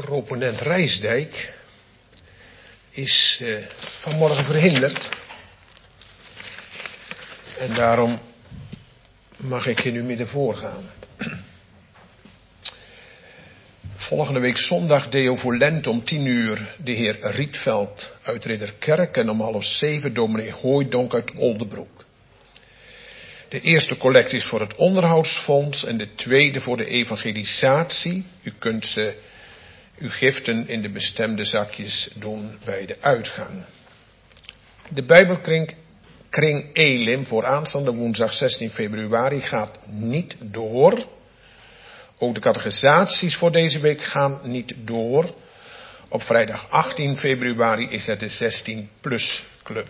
Proponent Rijsdijk is vanmorgen verhinderd. En daarom mag ik in uw midden voorgaan. Volgende week zondag Deo Volent om 10:00 de heer Rietveld uit Ridderkerk en om 6:30 dominee Hooijdonk uit Oldebroek. De eerste collect is voor het onderhoudsfonds en de tweede voor de evangelisatie. U kunt uw giften in de bestemde zakjes doen bij de uitgang. De Bijbelkring Elim voor aanstaande woensdag 16 februari gaat niet door. Ook de catechisaties voor deze week gaan niet door. Op vrijdag 18 februari is het de 16-plus club.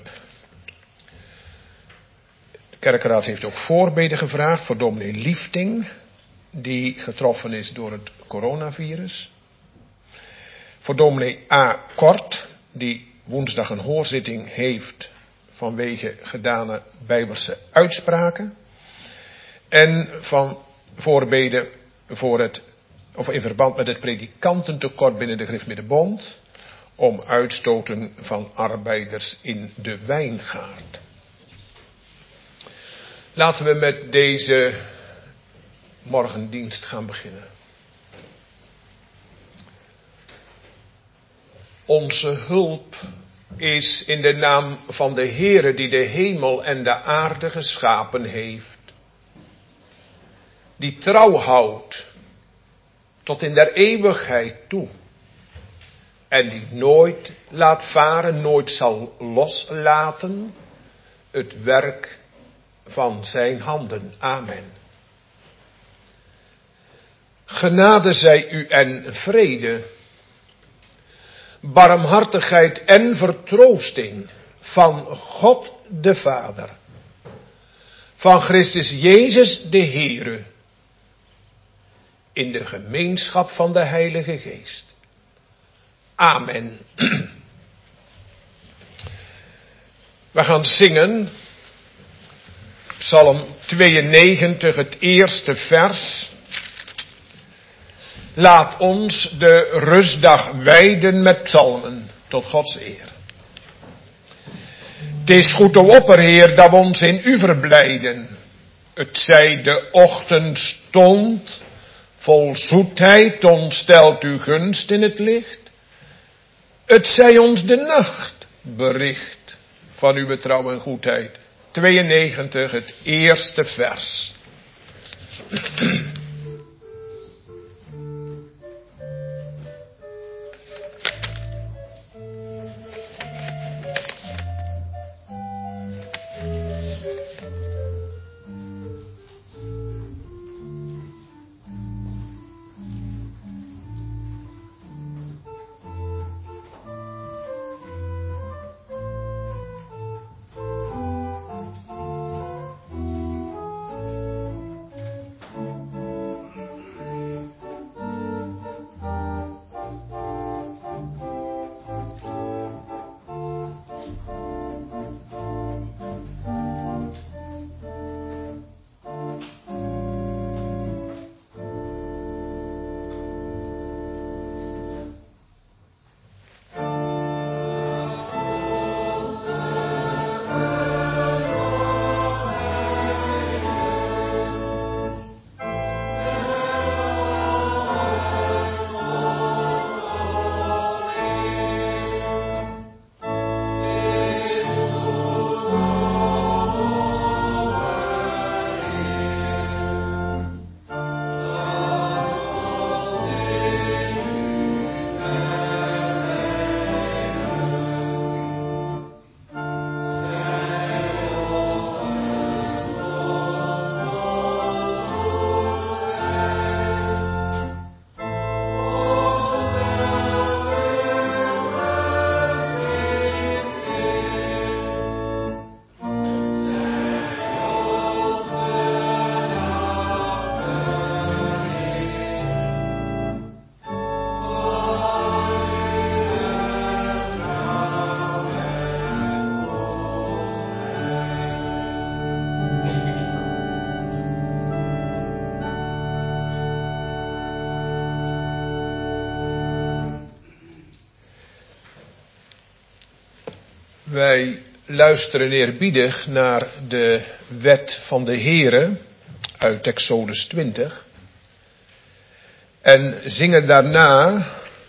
De kerkraad heeft ook voorbeden gevraagd voor dominee Liefting, die getroffen is door het coronavirus. Voor dominee A. Kort, die woensdag een hoorzitting heeft vanwege gedane bijbelse uitspraken. En van voorbeden in verband met het predikantentekort binnen de Griffmiddenbond om uitstoten van arbeiders in de wijngaard. Laten we met deze morgendienst gaan beginnen. Onze hulp is in de naam van de Heere die de hemel en de aarde geschapen heeft. Die trouw houdt tot in der eeuwigheid toe. En die nooit laat varen, nooit zal loslaten het werk van zijn handen. Amen. Genade zij u en vrede, barmhartigheid en vertroosting van God de Vader, van Christus Jezus de Heere, in de gemeenschap van de Heilige Geest. Amen. We gaan zingen Psalm 92, het eerste vers. Laat ons de rustdag wijden met psalmen tot Gods eer. Het is goed, o opperheer, dat we ons in u verblijden. Het zij de ochtendstond, vol zoetheid ontstelt uw gunst in het licht. Het zij ons de nacht bericht van uw trouw en goedheid. 92, het eerste vers. Wij luisteren eerbiedig naar de wet van de Heere uit Exodus 20 en zingen daarna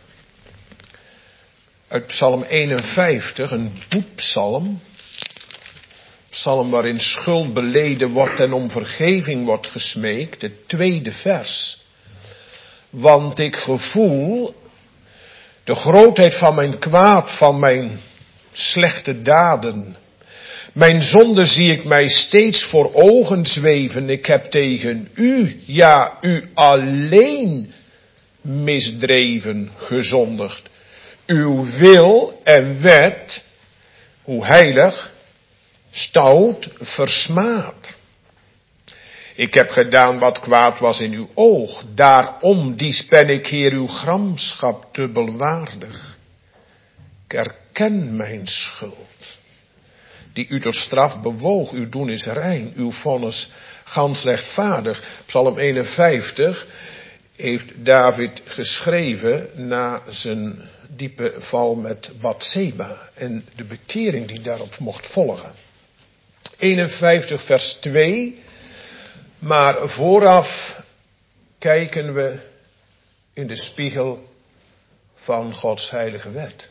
uit Psalm 51, een boetpsalm, psalm waarin schuld beleden wordt en om vergeving wordt gesmeekt, het tweede vers. Want ik gevoel de grootheid van mijn kwaad, van mijn slechte daden. Mijn zonde zie ik mij steeds voor ogen zweven. Ik heb tegen u, ja, u alleen misdreven, gezondigd. Uw wil en wet, hoe heilig, stout, versmaad. Ik heb gedaan wat kwaad was in uw oog. Daarom dies ben ik, Heer, uw gramschap dubbelwaardig. Ik erken mijn schuld, die u tot straf bewoog. Uw doen is rein, uw vonnis gans rechtvaardig. Psalm 51 heeft David geschreven na zijn diepe val met Batseba en de bekering die daarop mocht volgen. 51 vers 2. Maar vooraf kijken we in de spiegel van Gods heilige wet.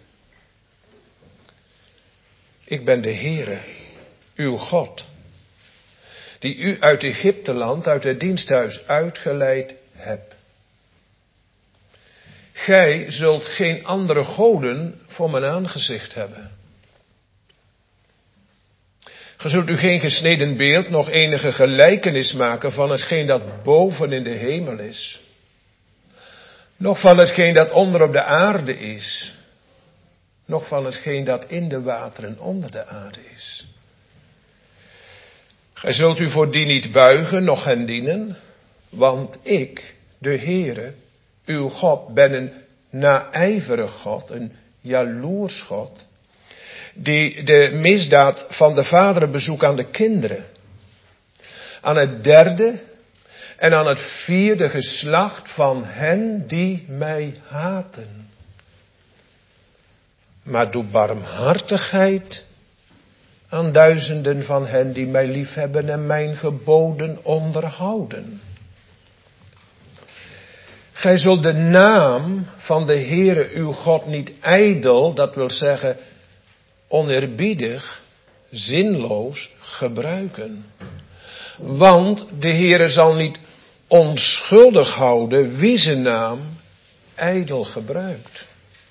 Ik ben de Heere, uw God, die u uit Egypteland, uit het diensthuis uitgeleid hebt. Gij zult geen andere goden voor mijn aangezicht hebben. Ge zult u geen gesneden beeld, nog enige gelijkenis maken van hetgeen dat boven in de hemel is. Nog van hetgeen dat onder op de aarde is. Nog van hetgeen dat in de wateren onder de aarde is. Gij zult u voor die niet buigen, noch hen dienen. Want ik, de Heere, uw God, ben een naijverig God, een jaloers God, die de misdaad van de vaderen bezoekt aan de kinderen. Aan het derde en aan het vierde geslacht van hen die mij haten. Maar doe barmhartigheid aan duizenden van hen die mij liefhebben en mijn geboden onderhouden. Gij zult de naam van de Heere uw God niet ijdel, dat wil zeggen oneerbiedig, zinloos gebruiken. Want de Heere zal niet onschuldig houden wie zijn naam ijdel gebruikt.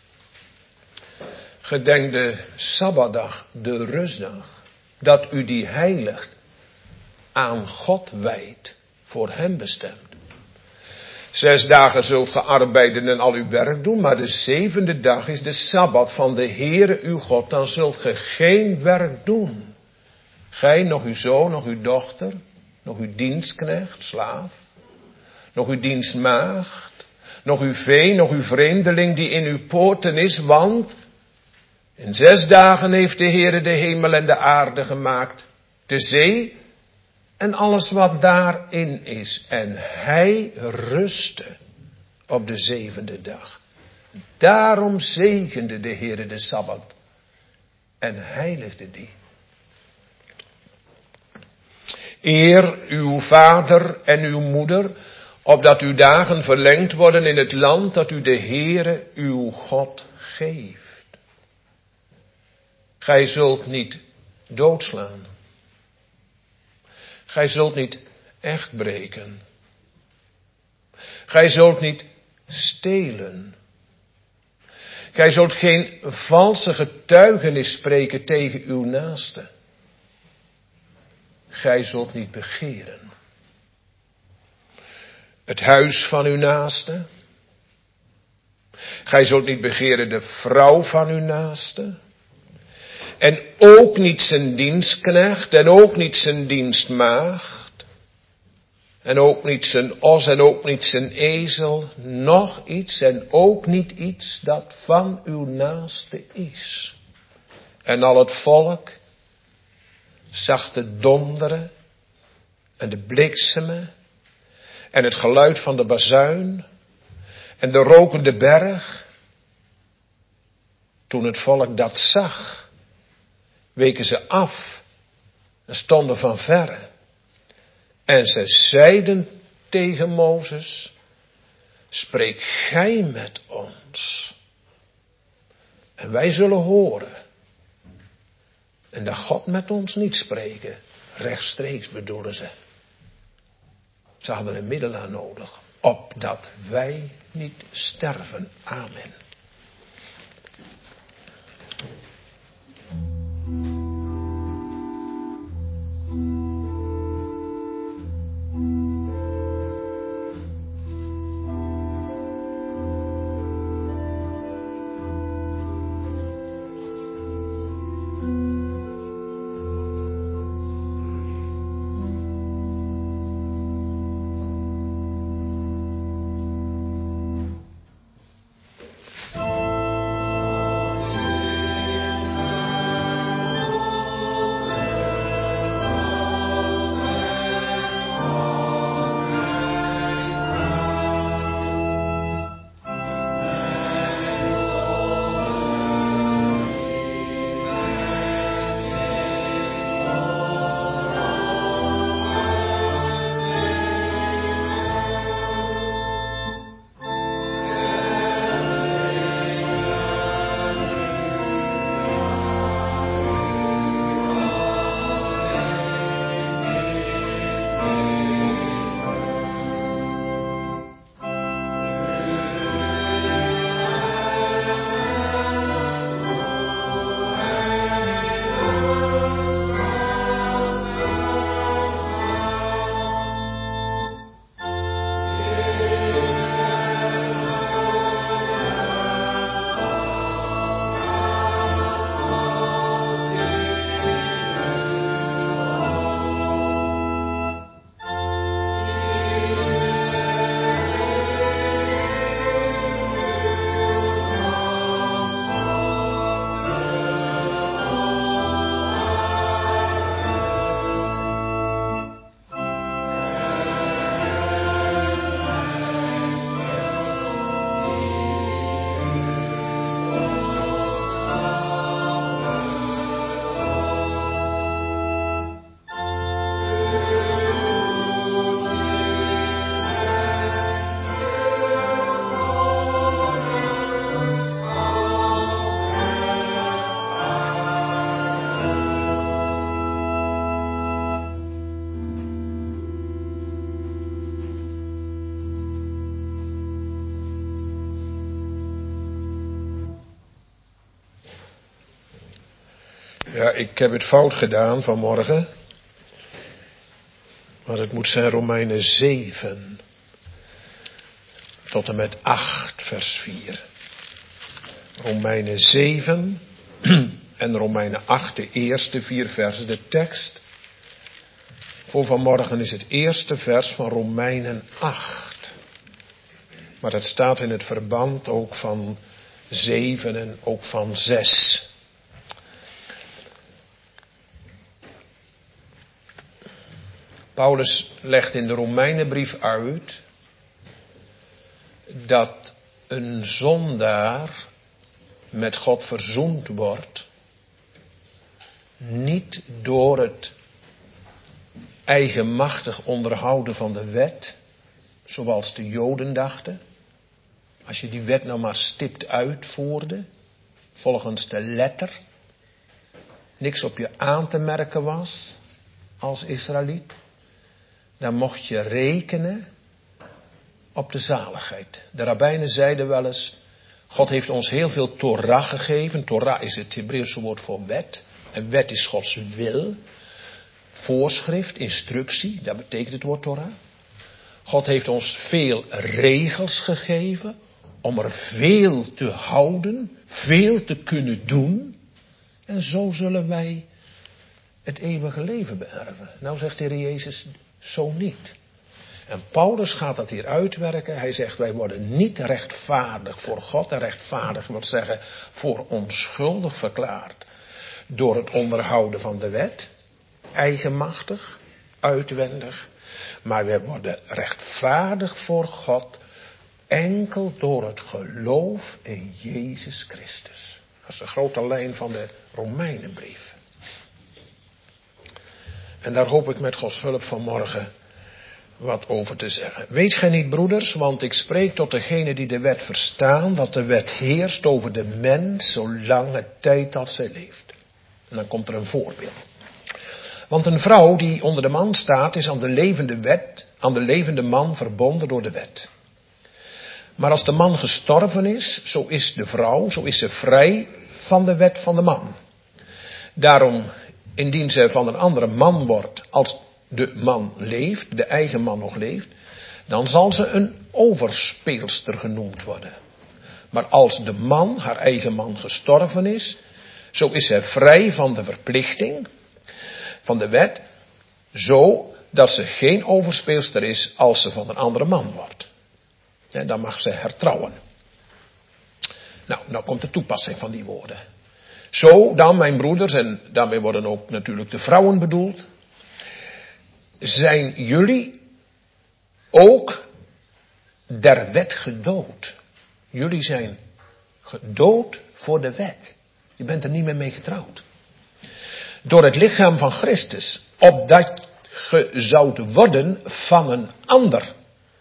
Gedenk de Sabbatdag, de rustdag, dat u die heiligt, aan God wijdt, voor hem bestemd. 6 dagen zult ge arbeiden en al uw werk doen, maar de 7e dag is de Sabbat van de Heere uw God, dan zult ge geen werk doen. Gij, nog uw zoon, nog uw dochter, nog uw dienstknecht, slaaf, nog uw dienstmaagd, nog uw vee, nog uw vreemdeling die in uw poorten is, want in 6 dagen heeft de Heere de hemel en de aarde gemaakt, de zee en alles wat daarin is. En hij rustte op de 7e dag. Daarom zegende de Heere de Sabbat en heiligde die. Eer uw vader en uw moeder, opdat uw dagen verlengd worden in het land dat u de Heere uw God geeft. Gij zult niet doodslaan. Gij zult niet echt breken. Gij zult niet stelen. Gij zult geen valse getuigenis spreken tegen uw naaste. Gij zult niet begeren het huis van uw naaste. Gij zult niet begeren de vrouw van uw naaste. En ook niet zijn dienstknecht, en ook niet zijn dienstmaagd, en ook niet zijn os, en ook niet zijn ezel, nog iets, en ook niet iets dat van uw naaste is. En al het volk zag de donderen, en de bliksemen, en het geluid van de bazuin, en de rokende berg. Toen het volk dat zag, weken ze af en stonden van verre. En ze zeiden tegen Mozes, spreek gij met ons. En wij zullen horen. En dat God met ons niet spreken, rechtstreeks bedoelen ze. Ze hadden een middelaar nodig, opdat wij niet sterven. Amen. Ja, ik heb het fout gedaan vanmorgen. Maar het moet zijn Romeinen 7. Tot en met 8 vers 4. Romeinen 7 en Romeinen 8, de eerste 4 versen. De tekst voor vanmorgen is het eerste vers van Romeinen 8. Maar het staat in het verband ook van 7 en ook van 6. Paulus legt in de Romeinenbrief uit dat een zondaar met God verzoend wordt, niet door het eigenmachtig onderhouden van de wet, zoals de Joden dachten. Als je die wet nou maar stipt uitvoerde, volgens de letter, niks op je aan te merken was als Israëliet, dan mocht je rekenen op de zaligheid. De rabbijnen zeiden wel eens, God heeft ons heel veel Torah gegeven. Torah is het Hebreeuwse woord voor wet. En wet is Gods wil, voorschrift, instructie, dat betekent het woord Torah. God heeft ons veel regels gegeven om er veel te houden, veel te kunnen doen. En zo zullen wij het eeuwige leven beërven. Nou zegt de Heer Jezus, zo niet. En Paulus gaat dat hier uitwerken. Hij zegt, wij worden niet rechtvaardig voor God. En rechtvaardig wil zeggen voor onschuldig verklaard. Door het onderhouden van de wet. Eigenmachtig, uitwendig. Maar wij worden rechtvaardig voor God. Enkel door het geloof in Jezus Christus. Dat is de grote lijn van de Romeinenbrief. En daar hoop ik met Gods hulp vanmorgen wat over te zeggen. Weet gij niet, broeders, want ik spreek tot degenen die de wet verstaan, dat de wet heerst over de mens zolange tijd als zij leeft. En dan komt er een voorbeeld. Want een vrouw die onder de man staat, is aan de levende man verbonden door de wet. Maar als de man gestorven is, zo is ze vrij van de wet van de man. Daarom, indien ze van een andere man wordt, als de man leeft, de eigen man nog leeft, dan zal ze een overspeelster genoemd worden. Maar als de man, haar eigen man, gestorven is, zo is zij vrij van de verplichting van de wet, zo dat ze geen overspeelster is als ze van een andere man wordt. En dan mag ze hertrouwen. Nou komt de toepassing van die woorden. Zo dan, mijn broeders, en daarmee worden ook natuurlijk de vrouwen bedoeld, zijn jullie ook der wet gedood. Jullie zijn gedood voor de wet. Je bent er niet meer mee getrouwd. Door het lichaam van Christus, opdat ge zoudt worden van een ander.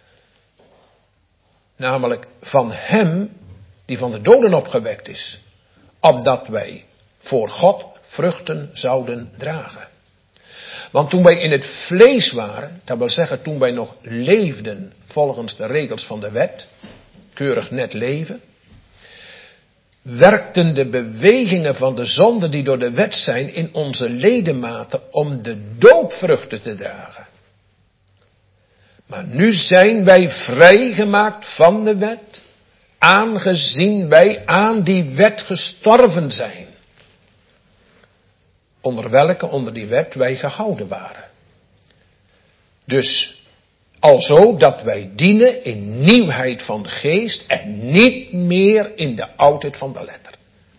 Namelijk van hem die van de doden opgewekt is. Opdat wij voor God vruchten zouden dragen. Want toen wij in het vlees waren, dat wil zeggen toen wij nog leefden volgens de regels van de wet, keurig net leven, werkten de bewegingen van de zonde die door de wet zijn in onze ledematen om de doodvruchten te dragen. Maar nu zijn wij vrijgemaakt van de wet, aangezien wij aan die wet gestorven zijn. Onder die wet wij gehouden waren. Dus, alzo dat wij dienen in nieuwheid van de geest en niet meer in de oudheid van de letter.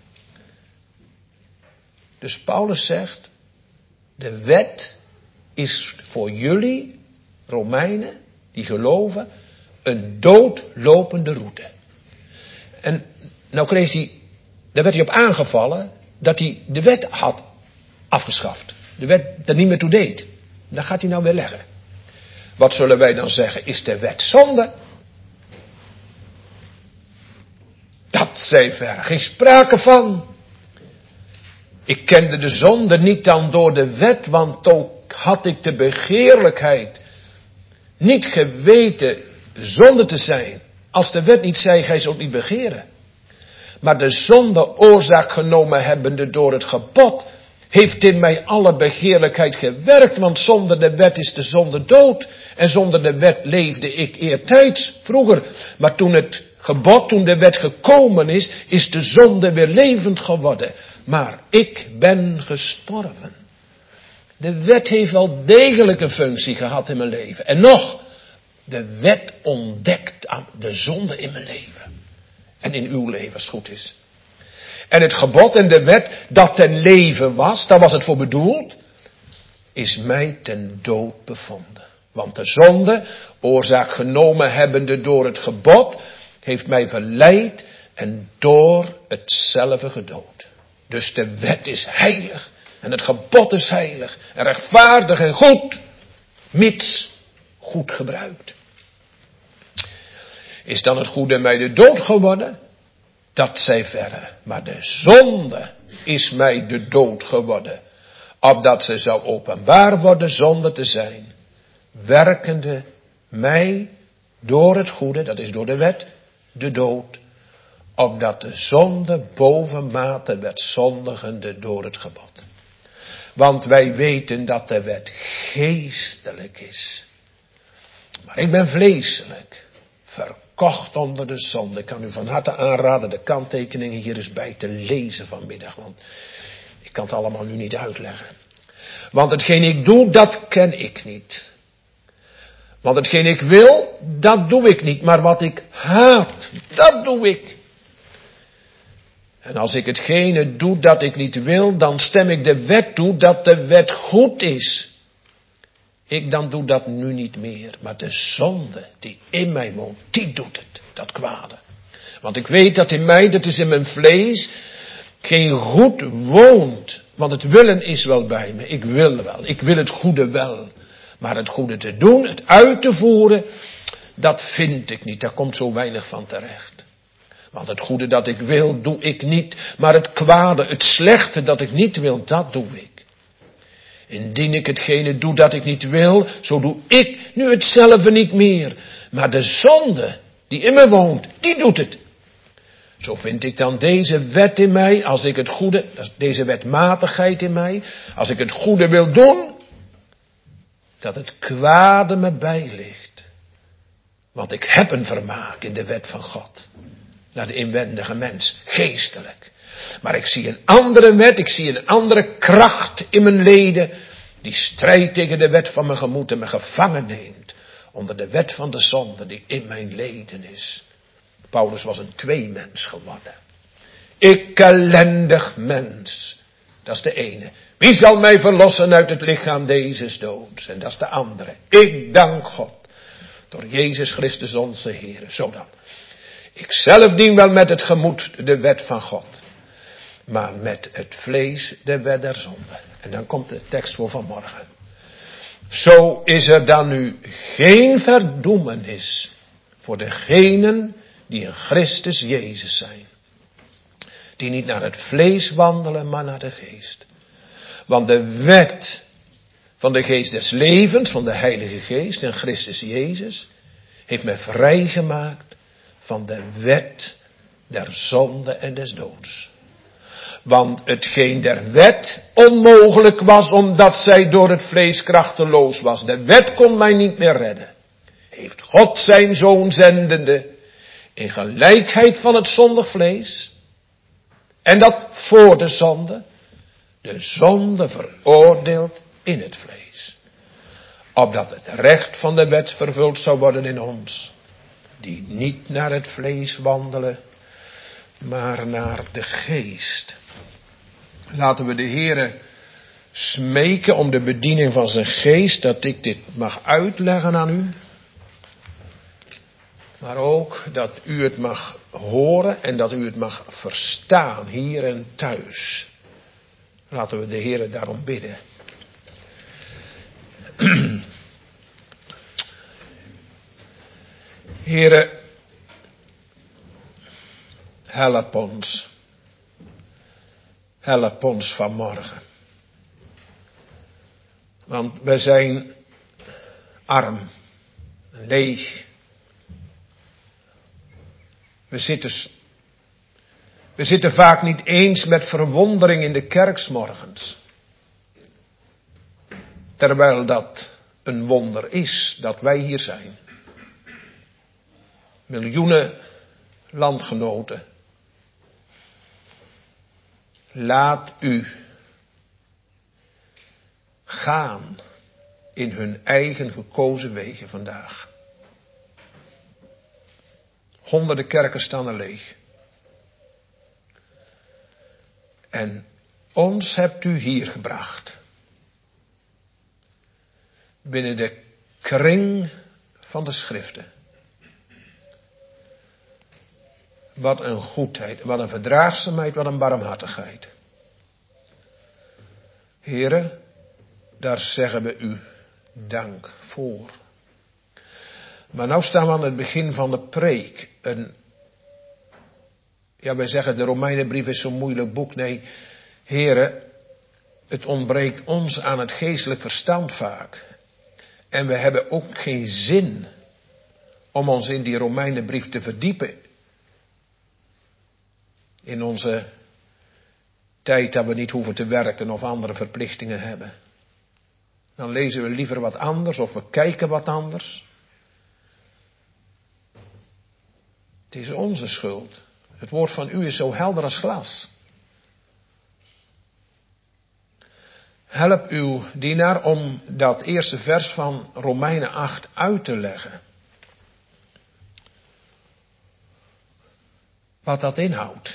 Dus Paulus zegt, de wet is voor jullie, Romeinen, die geloven, een doodlopende route. En nou daar werd hij op aangevallen, dat hij de wet had afgeschaft. De wet er niet meer toe deed. Dat gaat hij nou weer leggen. Wat zullen wij dan zeggen? Is de wet zonde? Dat zij ver. Geen sprake van. Ik kende de zonde niet dan door de wet, want ook had ik de begeerlijkheid niet geweten zonde te zijn. Als de wet niet zei, gij zult niet begeren. Maar de zonde oorzaak genomen hebbende door het gebod, heeft in mij alle begeerlijkheid gewerkt, want zonder de wet is de zonde dood. En zonder de wet leefde ik eertijds, vroeger. Maar toen het gebod, toen de wet gekomen is de zonde weer levend geworden. Maar ik ben gestorven. De wet heeft wel degelijk een functie gehad in mijn leven. En nog, de wet ontdekt de zonde in mijn leven. En in uw leven, als het goed is. En het gebod en de wet dat ten leven was, daar was het voor bedoeld, is mij ten dood bevonden. Want de zonde, oorzaak genomen hebbende door het gebod, heeft mij verleid en door hetzelfde gedood. Dus de wet is heilig en het gebod is heilig en rechtvaardig en goed, mits goed gebruikt. Is dan het goede mij de dood geworden? Dat zij verre. Maar de zonde is mij de dood geworden. Opdat ze zou openbaar worden zonder te zijn. Werkende mij door het goede, dat is door de wet, de dood. Opdat de zonde bovenmate werd zondigende door het gebod. Want wij weten dat de wet geestelijk is. Maar ik ben vleeselijk. Verkocht onder de zonde. Ik kan u van harte aanraden de kanttekeningen hier eens bij te lezen vanmiddag. Want ik kan het allemaal nu niet uitleggen. Want hetgeen ik doe, dat ken ik niet. Want hetgeen ik wil, dat doe ik niet. Maar wat ik haat, dat doe ik. En als ik hetgene doe dat ik niet wil, dan stem ik de wet toe dat de wet goed is. Ik dan doe dat nu niet meer. Maar de zonde die in mij woont, die doet het. Dat kwade. Want ik weet dat in mij, dat is in mijn vlees, geen goed woont. Want het willen is wel bij me. Ik wil wel. Ik wil het goede wel. Maar het goede te doen, het uit te voeren, dat vind ik niet. Daar komt zo weinig van terecht. Want het goede dat ik wil, doe ik niet. Maar het kwade, het slechte dat ik niet wil, dat doe ik. Indien ik hetgene doe dat ik niet wil, zo doe ik nu hetzelfde niet meer. Maar de zonde die in me woont, die doet het. Zo vind ik dan deze wet in mij, als ik het goede, deze wetmatigheid in mij, als ik het goede wil doen, dat het kwade me bijligt. Want ik heb een vermaak in de wet van God. Naar de inwendige mens, geestelijk. Maar ik zie een andere wet, ik zie een andere kracht in mijn leden, die strijdt tegen de wet van mijn gemoed en me gevangen neemt. Onder de wet van de zonde die in mijn leden is. Paulus was een tweemens geworden. Ik ellendig mens. Dat is de ene. Wie zal mij verlossen uit het lichaam deze doods? En dat is de andere. Ik dank God. Door Jezus Christus onze Heer. Zodat. Ik zelf dien wel met het gemoed de wet van God. Maar met het vlees de wet der zonde. En dan komt de tekst voor vanmorgen. Zo is er dan nu geen verdoemenis voor degenen die in Christus Jezus zijn. Die niet naar het vlees wandelen, maar naar de geest. Want de wet van de geest des levens, van de Heilige Geest in Christus Jezus, heeft mij vrijgemaakt van de wet der zonde en des doods. Want hetgeen der wet onmogelijk was, omdat zij door het vlees krachteloos was. De wet kon mij niet meer redden. Heeft God zijn zoon zendende in gelijkheid van het zondig vlees. En dat voor de zonde veroordeeld in het vlees. Opdat het recht van de wet vervuld zou worden in ons. Die niet naar het vlees wandelen, maar naar de geest. Laten we de Heere smeken om de bediening van zijn geest, dat ik dit mag uitleggen aan u. Maar ook dat u het mag horen en dat u het mag verstaan, hier en thuis. Laten we de Heere daarom bidden. Heere, help ons. Help ons vanmorgen. Want wij zijn arm, leeg. We zitten vaak niet eens met verwondering in de kerk 's morgens. Terwijl dat een wonder is dat wij hier zijn. Miljoenen landgenoten. Laat u gaan in hun eigen gekozen wegen vandaag. Honderden kerken staan er leeg. En ons hebt u hier gebracht. Binnen de kring van de schriften. Wat een goedheid, wat een verdraagzaamheid, wat een barmhartigheid. Here, daar zeggen we u dank voor. Maar nou staan we aan het begin van de preek. Wij zeggen de Romeinenbrief is zo'n moeilijk boek. Nee, Here, het ontbreekt ons aan het geestelijk verstand vaak. En we hebben ook geen zin om ons in die Romeinenbrief te verdiepen. In onze tijd dat we niet hoeven te werken of andere verplichtingen hebben. Dan lezen we liever wat anders of we kijken wat anders. Het is onze schuld. Het woord van u is zo helder als glas. Help uw dienaar om dat eerste vers van Romeinen 8 uit te leggen. Wat dat inhoudt.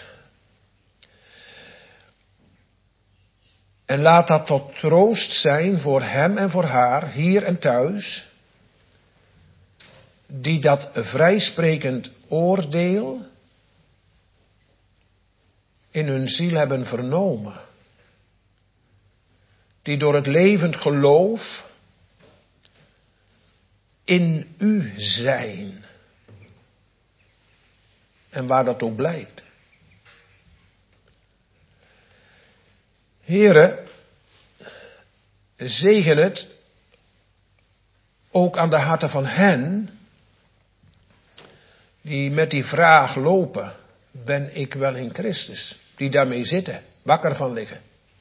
En laat dat tot troost zijn voor hem en voor haar, hier en thuis, die dat vrijsprekend oordeel in hun ziel hebben vernomen. die door het levend geloof in u zijn. En waar dat ook blijkt. Heere, zegen het ook aan de harten van hen die met die vraag lopen, ben ik wel in Christus? Die daarmee zitten, wakker van liggen.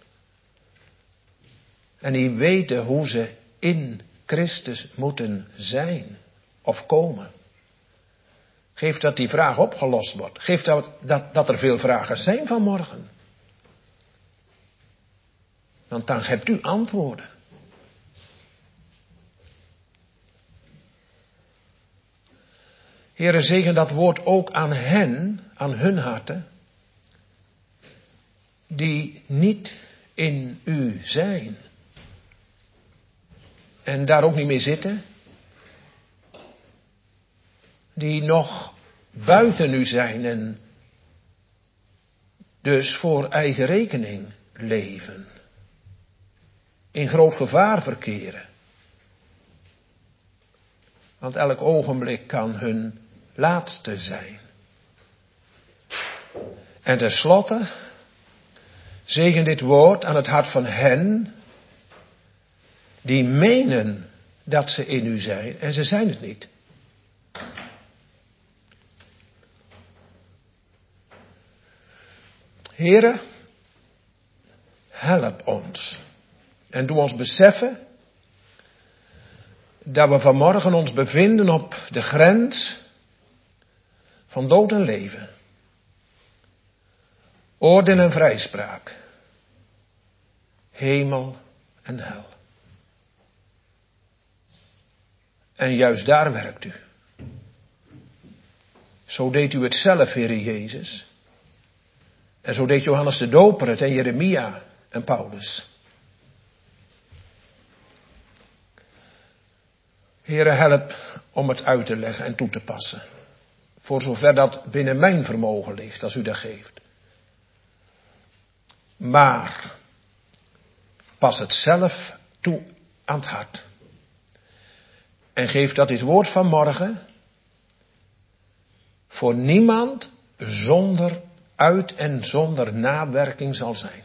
En die weten hoe ze in Christus moeten zijn of komen. Geef dat die vraag opgelost wordt. Geef dat er veel vragen zijn vanmorgen. Want dan hebt u antwoorden. Heere, zegen dat woord ook aan hen, aan hun harten, die niet in u zijn. En daar ook niet mee zitten. Die nog buiten u zijn en dus voor eigen rekening leven. In groot gevaar verkeren. Want elk ogenblik kan hun laatste zijn. En tenslotte, zegen dit woord aan het hart van hen die menen dat ze in u zijn en ze zijn het niet. Heere, help ons en doe ons beseffen dat we vanmorgen ons bevinden op de grens van dood en leven. Oordeel en vrijspraak. Hemel en hel. En juist daar werkt u. Zo deed u het zelf, Heere Jezus. En zo deed Johannes de Doper het en Jeremia en Paulus. Heere, help om het uit te leggen en toe te passen. Voor zover dat binnen mijn vermogen ligt, als u dat geeft. Maar pas het zelf toe aan het hart. En geef dat dit woord van morgen voor niemand zonder uit en zonder nawerking zal zijn.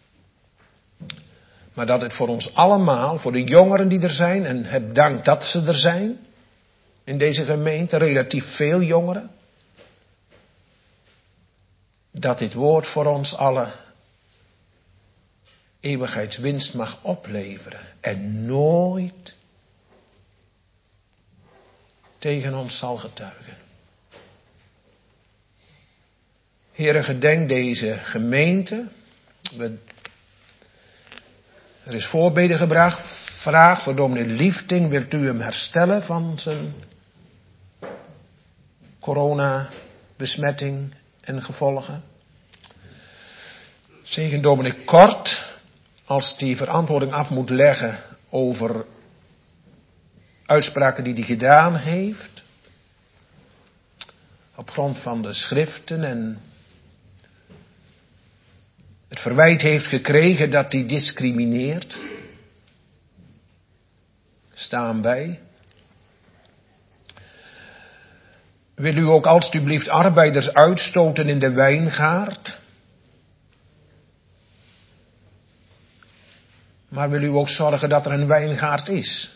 Maar dat het voor ons allemaal, voor de jongeren die er zijn, en heb dank dat ze er zijn, in deze gemeente, relatief veel jongeren, dat dit woord voor ons allen eeuwigheidswinst mag opleveren en nooit tegen ons zal getuigen. Heere, gedenk deze gemeente. Er is voorbeden gebracht, vraag voor dominee Liefding, wilt u hem herstellen van zijn coronabesmetting en gevolgen? Zegen dominee Kort, als die verantwoording af moet leggen over uitspraken die hij gedaan heeft, op grond van de schriften en het verwijt heeft gekregen dat hij discrimineert. Staan bij. Wil u ook alstublieft arbeiders uitstoten in de wijngaard? Maar wil u ook zorgen dat er een wijngaard is?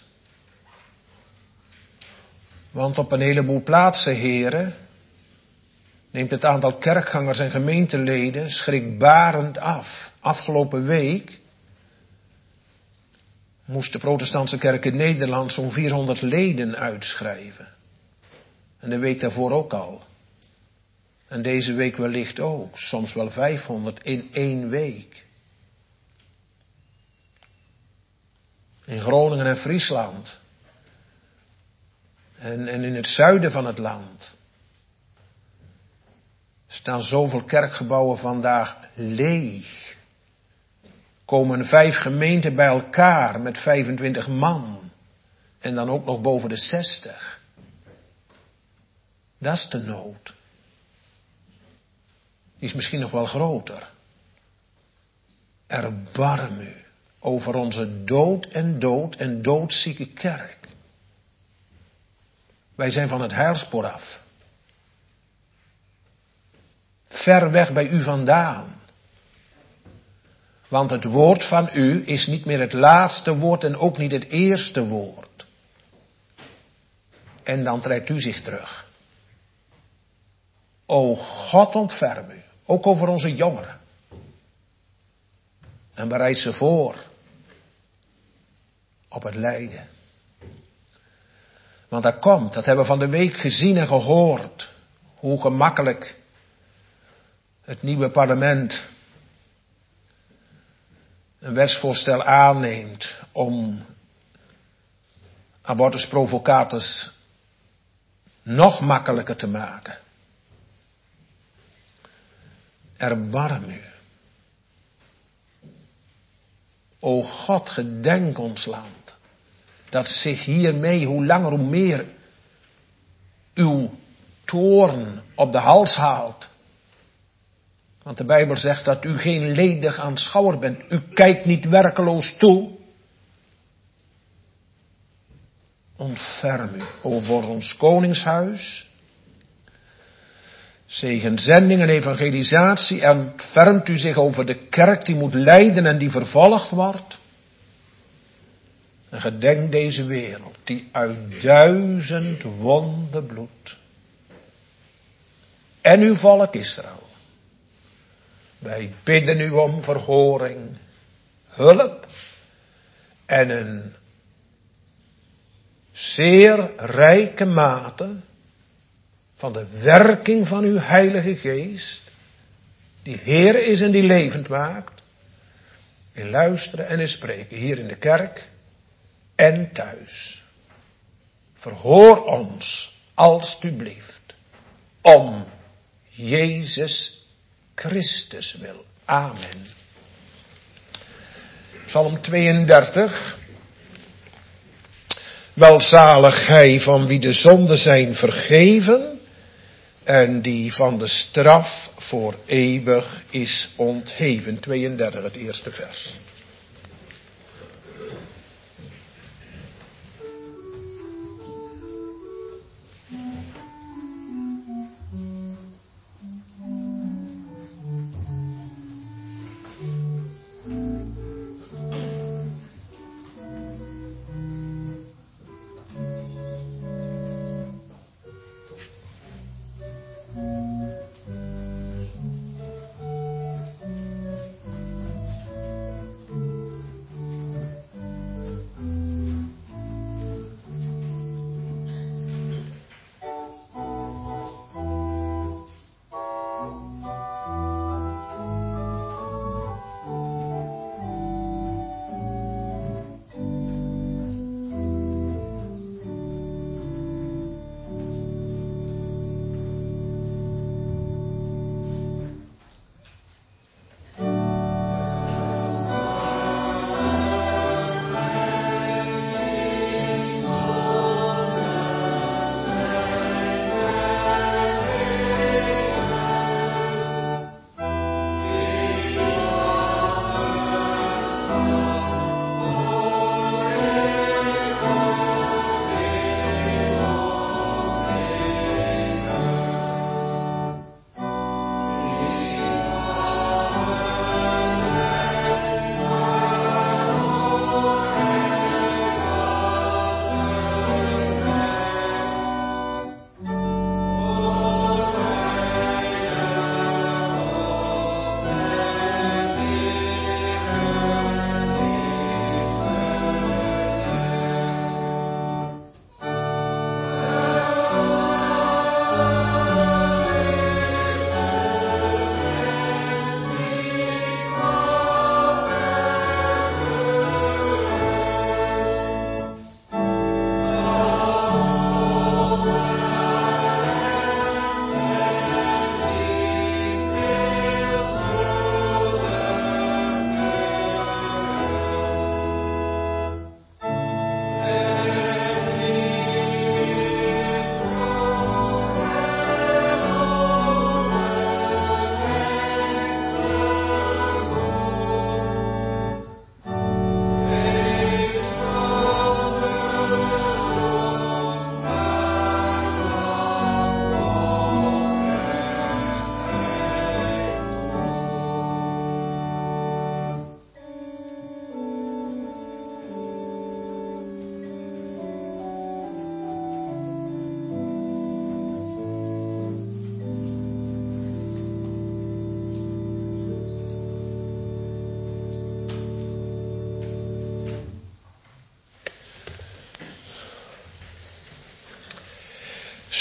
Want op een heleboel plaatsen, heren, neemt het aantal kerkgangers en gemeenteleden schrikbarend af. Afgelopen week moest de protestantse kerk in Nederland zo'n 400 leden uitschrijven. En de week daarvoor ook al. En deze week wellicht ook. Soms wel 500 in 1 week. In Groningen en Friesland. En in het zuiden van het land staan zoveel kerkgebouwen vandaag leeg. Komen 5 gemeenten bij elkaar met 25 man. En dan ook nog boven de 60. Dat is de nood. Die is misschien nog wel groter. Erbarm u over onze dood en doodzieke kerk. Wij zijn van het heilspoor af. Ver weg bij u vandaan. Want het woord van u is niet meer het laatste woord en ook niet het eerste woord. En dan trekt u zich terug. O God, ontferm u, ook over onze jongeren. En bereid ze voor op het lijden. Want dat komt, dat hebben we van de week gezien en gehoord. Hoe gemakkelijk het nieuwe parlement een wetsvoorstel aanneemt om abortusprovocators nog makkelijker te maken. Erbarm u. O God, gedenk ons land, dat zich hiermee hoe langer hoe meer uw toorn op de hals haalt. Want de Bijbel zegt dat u geen ledig aanschouwer bent. U kijkt niet werkeloos toe. Ontferm u over ons koningshuis. Zegen zending en evangelisatie. En ontfermt u zich over de kerk die moet lijden en die vervolgd wordt. En gedenk deze wereld die uit 1000 wonden bloedt. En uw volk Israël. Wij bidden u om verhoring, hulp en een zeer rijke mate van de werking van uw Heilige Geest, die Heer is en die levend maakt, in luisteren en in spreken, hier in de kerk en thuis. Verhoor ons, alstublieft, om Jezus Christus wil. Amen. Psalm 32. Welzalig hij van wie de zonden zijn vergeven en die van de straf voor eeuwig is ontheven. 32, het eerste vers.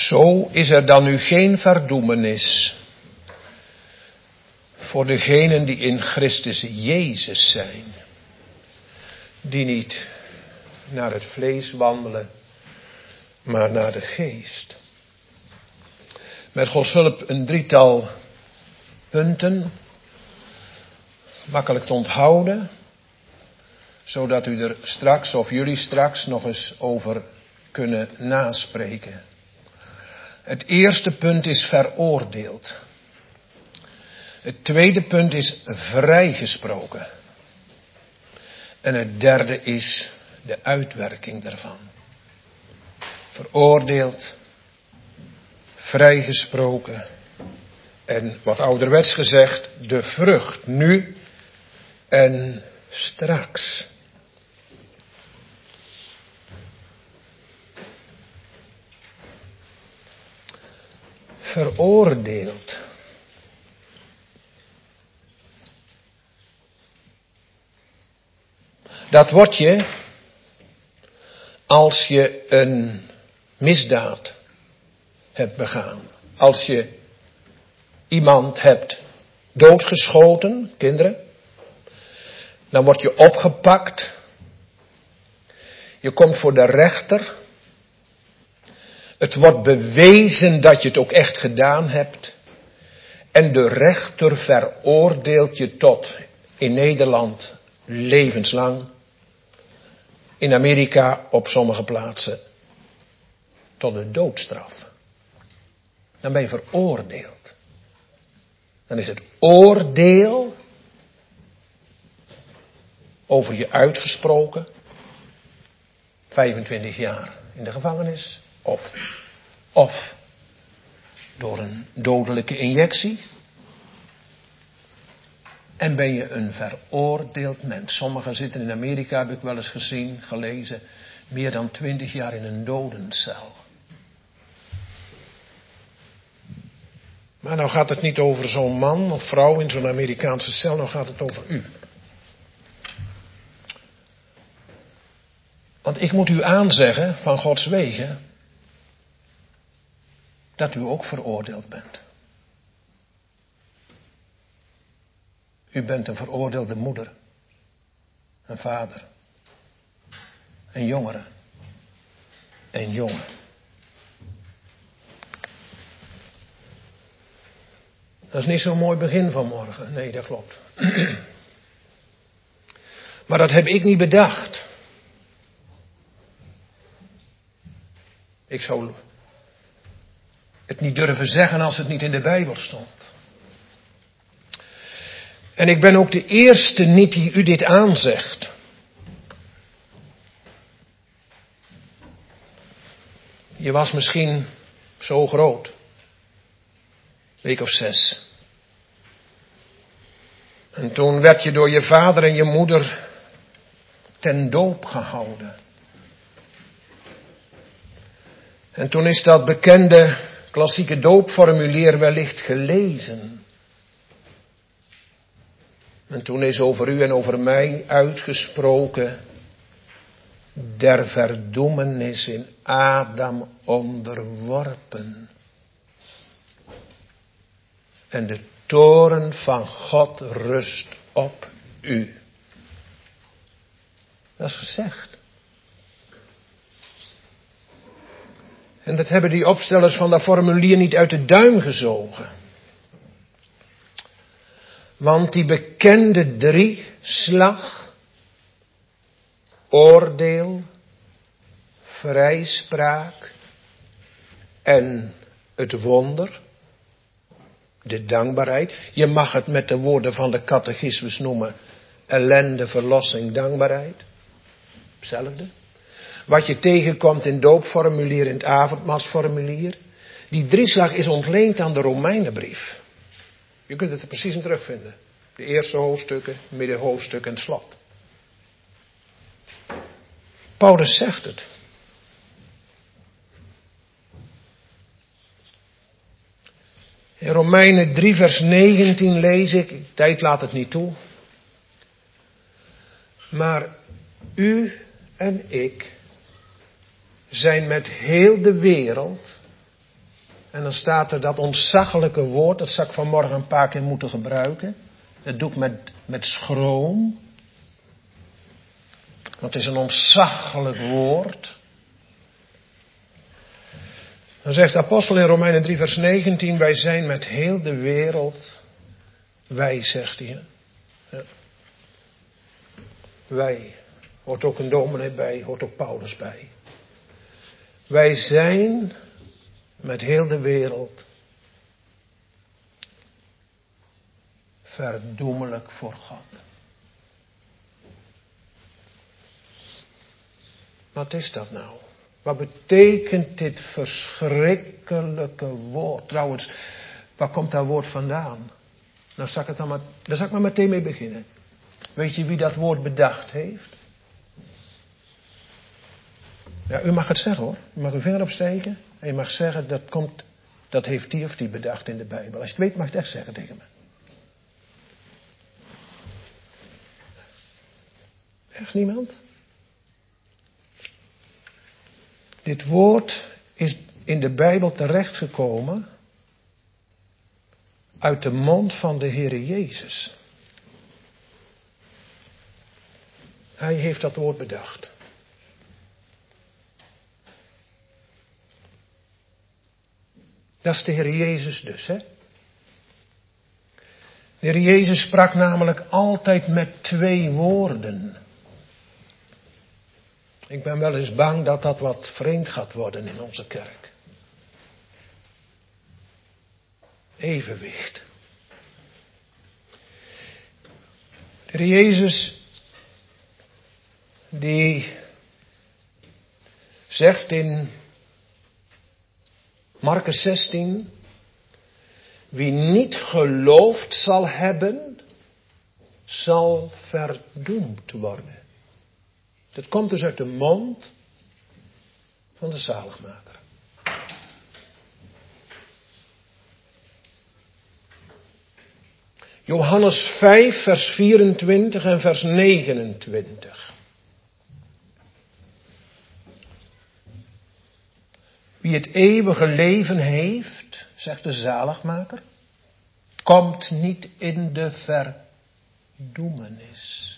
Zo is er dan nu geen verdoemenis voor degenen die in Christus Jezus zijn, die niet naar het vlees wandelen, maar naar de geest. Met Gods hulp een drietal punten, makkelijk te onthouden, zodat u er straks of jullie straks nog eens over kunnen naspreken. Het eerste punt is veroordeeld. Het tweede punt is vrijgesproken. En het derde is de uitwerking daarvan. Veroordeeld, vrijgesproken en wat ouderwets gezegd, de vrucht nu en straks. Veroordeeld. Dat word je als je een misdaad hebt begaan. Als je iemand hebt doodgeschoten, kinderen, dan word je opgepakt. Je komt voor de rechter. Het wordt bewezen dat je het ook echt gedaan hebt. En de rechter veroordeelt je tot, in Nederland, levenslang. In Amerika op sommige plaatsen tot de doodstraf. Dan ben je veroordeeld. Dan is het oordeel over je uitgesproken. 25 jaar in de gevangenis. Of door een dodelijke injectie. En ben je een veroordeeld mens. Sommigen zitten in Amerika, heb ik wel eens gezien, gelezen, meer dan 20 jaar in een dodencel. Maar nou gaat het niet over zo'n man of vrouw in zo'n Amerikaanse cel, nou gaat het over u. Want ik moet u aanzeggen van Gods wegen dat u ook veroordeeld bent. U bent een veroordeelde moeder, een vader, een jongere, een jongen. Dat is niet zo'n mooi begin van morgen. Nee, dat klopt. Maar dat heb ik niet bedacht. Ik zou het niet durven zeggen als het niet in de Bijbel stond. En ik ben ook de eerste niet die u dit aanzegt. Je was misschien zo groot. Week of 6. En toen werd je door je vader en je moeder ten doop gehouden. En toen is dat bekende klassieke doopformulier wellicht gelezen. En toen is over u en over mij uitgesproken: der verdoemenis in Adam onderworpen. En de toorn van God rust op u. Dat is gezegd. En dat hebben die opstellers van dat formulier niet uit de duim gezogen. Want die bekende drieslag, oordeel, vrijspraak en het wonder, de dankbaarheid. Je mag het met de woorden van de catechismus noemen: ellende, verlossing, dankbaarheid. Hetzelfde. Wat je tegenkomt in het doopformulier, in het avondmaalsformulier. Die drieslag is ontleend aan de Romeinenbrief. Je kunt het er precies in terugvinden. De eerste hoofdstukken, middenhoofdstuk en slot. Paulus zegt het. In Romeinen 3 vers 19 lees ik, de tijd laat het niet toe. Maar u en ik zijn met heel de wereld En dan staat er dat ontzaglijke woord, dat zou ik vanmorgen een paar keer moeten gebruiken. Dat doe ik met schroom. Want het is een ontzaglijk woord. Dan zegt de apostel in Romeinen 3 vers 19, wij zijn met heel de wereld, wij zegt hij. Ja. Wij, hoort ook een dominee bij, hoort ook Paulus bij. Wij zijn met heel de wereld verdoemelijk voor God. Wat is dat nou? Wat betekent dit verschrikkelijke woord? Trouwens, waar komt dat woord vandaan? Nou, daar zal ik maar meteen mee beginnen. Weet je wie dat woord bedacht heeft? Ja, u mag het zeggen hoor. U mag uw vinger opsteken. En je mag zeggen, dat heeft die of die bedacht in de Bijbel. Als je het weet, mag je het echt zeggen tegen me. Echt niemand? Dit woord is in de Bijbel terechtgekomen uit de mond van de Heere Jezus. Hij heeft dat woord bedacht. Dat is de Heer Jezus dus, hè? De Heer Jezus sprak namelijk altijd met 2 woorden. Ik ben wel eens bang dat dat wat vreemd gaat worden in onze kerk. Evenwicht. De Heer Jezus, die zegt in Markus 16, wie niet geloofd zal hebben, zal verdoemd worden. Dat komt dus uit de mond van de zaligmaker. Johannes 5 vers 24 en vers 29. Wie het eeuwige leven heeft, zegt de zaligmaker, komt niet in de verdoemenis.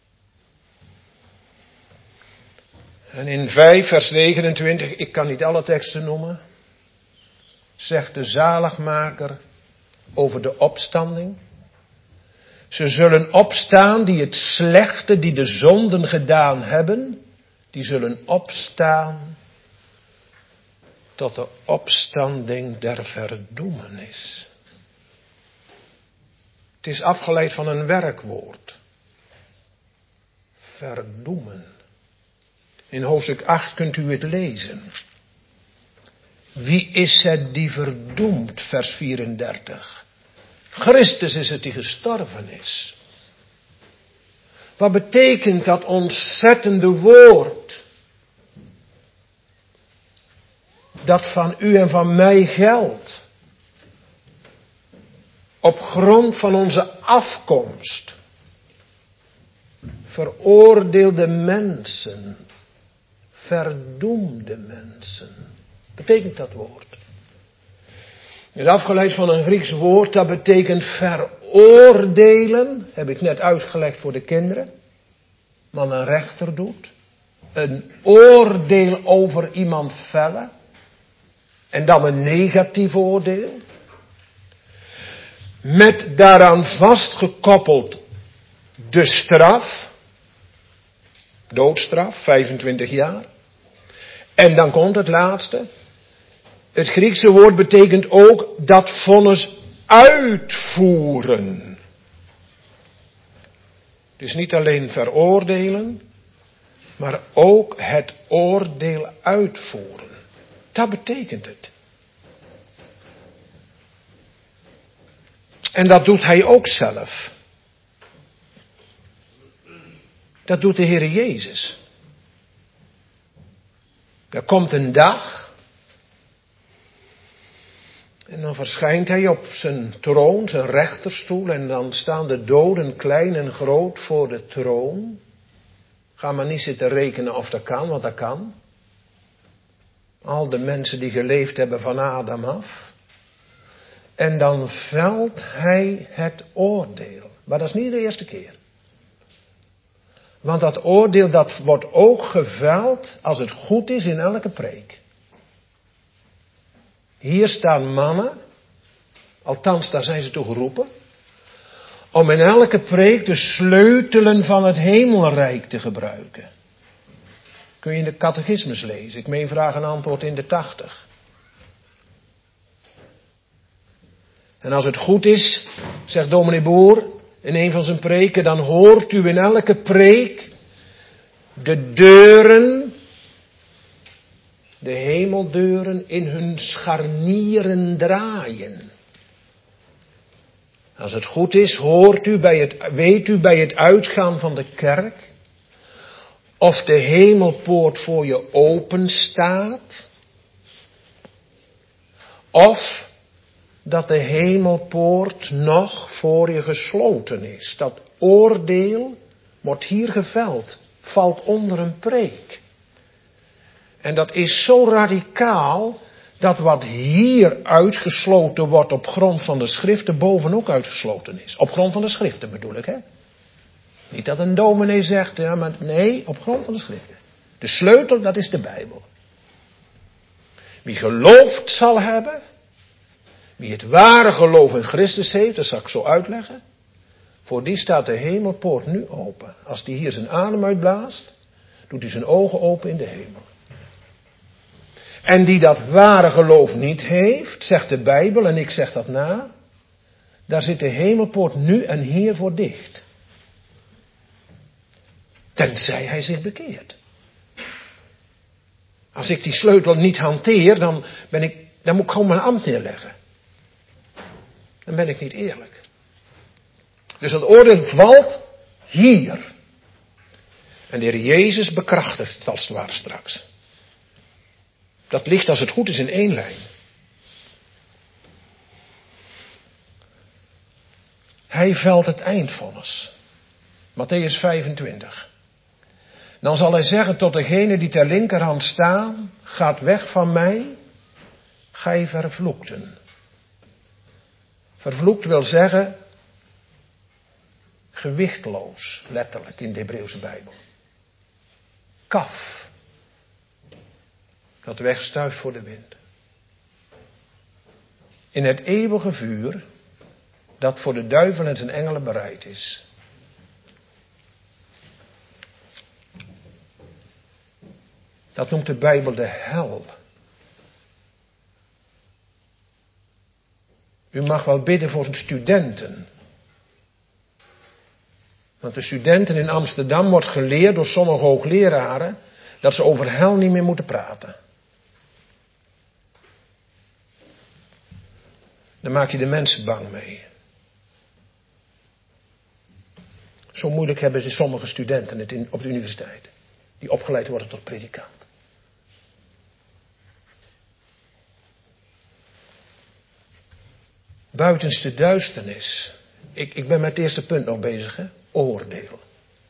En in 5 vers 29, ik kan niet alle teksten noemen, zegt de zaligmaker over de opstanding. Ze zullen opstaan die het slechte, die de zonden gedaan hebben, die zullen opstaan tot de opstanding der verdoemenis. Het is afgeleid van een werkwoord. Verdoemen. In hoofdstuk 8 kunt u het lezen. Wie is het die verdoemt? Vers 34. Christus is het die gestorven is. Wat betekent dat ontzettende woord? Dat van u en van mij geldt. Op grond van onze afkomst. Veroordeelde mensen. Verdoemde mensen. Betekent dat woord. Het is afgeleid van een Grieks woord, dat betekent veroordelen. Heb ik net uitgelegd voor de kinderen. Wat een rechter doet. Een oordeel over iemand vellen. En dan een negatief oordeel. Met daaraan vastgekoppeld de straf. Doodstraf, 25 jaar. En dan komt het laatste. Het Griekse woord betekent ook dat vonnis uitvoeren. Dus niet alleen veroordelen, maar ook het oordeel uitvoeren. Dat betekent het. En dat doet hij ook zelf. Dat doet de Heer Jezus. Er komt een dag. En dan verschijnt hij op zijn troon, zijn rechterstoel. En dan staan de doden klein en groot voor de troon. Ga maar niet zitten rekenen of dat kan, want dat kan. Al de mensen die geleefd hebben van Adam af. En dan velt hij het oordeel. Maar dat is niet de eerste keer. Want dat oordeel dat wordt ook geveld als het goed is in elke preek. Hier staan mannen, althans daar zijn ze toe geroepen, om in elke preek de sleutelen van het hemelrijk te gebruiken. Kun je in de catechismus lezen. Ik meen vraag en antwoord in de 80. En als het goed is, zegt dominee Boer in een van zijn preken, dan hoort u in elke preek de deuren, de hemeldeuren in hun scharnieren draaien. Als het goed is, weet u bij het uitgaan van de kerk of de hemelpoort voor je open staat, of dat de hemelpoort nog voor je gesloten is. Dat oordeel wordt hier geveld, valt onder een preek. En dat is zo radicaal, dat wat hier uitgesloten wordt op grond van de schriften, boven ook uitgesloten is. Op grond van de schriften bedoel ik, hè. Niet dat een dominee zegt, ja, maar nee, op grond van de schriften. De sleutel, dat is de Bijbel. Wie geloofd zal hebben, wie het ware geloof in Christus heeft, dat zal ik zo uitleggen. Voor die staat de hemelpoort nu open. Als die hier zijn adem uitblaast, doet hij zijn ogen open in de hemel. En die dat ware geloof niet heeft, zegt de Bijbel, en ik zeg dat na, daar zit de hemelpoort nu en hier voor dicht. Tenzij hij zich bekeert. Als ik die sleutel niet hanteer, dan moet ik gewoon mijn ambt neerleggen. Dan ben ik niet eerlijk. Dus dat oordeel valt hier. En de Heer Jezus bekrachtigt het als het ware straks. Dat ligt als het goed is in één lijn. Hij velt het eindvonnis. Mattheüs 25. Dan zal hij zeggen tot degene die ter linkerhand staan, gaat weg van mij, gij vervloekten. Vervloekt wil zeggen, gewichtloos, letterlijk in de Hebreeuwse Bijbel. Kaf, dat wegstuift voor de wind. In het eeuwige vuur, dat voor de duivel en zijn engelen bereid is. Dat noemt de Bijbel de hel. U mag wel bidden voor de studenten. Want de studenten in Amsterdam wordt geleerd door sommige hoogleraren dat ze over hel niet meer moeten praten. Dan maak je de mensen bang mee. Zo moeilijk hebben ze sommige studenten het op de universiteit. Die opgeleid worden tot predikant. Buitenste duisternis. Ik ben met het eerste punt nog bezig, hè? Oordeel.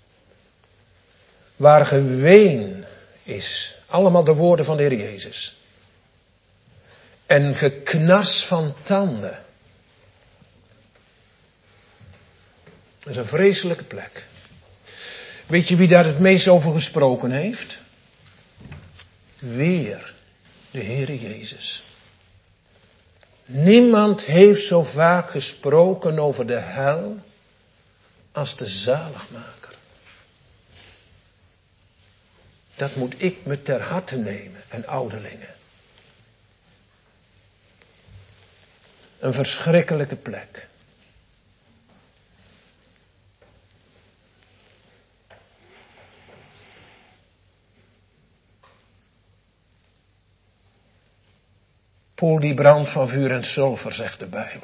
Waar geween is. Allemaal de woorden van de Heer Jezus. En geknars van tanden. Dat is een vreselijke plek. Weet je wie daar het meest over gesproken heeft? Weer de Heer Jezus. Niemand heeft zo vaak gesproken over de hel als de zaligmaker. Dat moet ik me ter harte nemen en ouderlingen. Een verschrikkelijke plek. Poel die brandt van vuur en sulfer, zegt de Bijbel.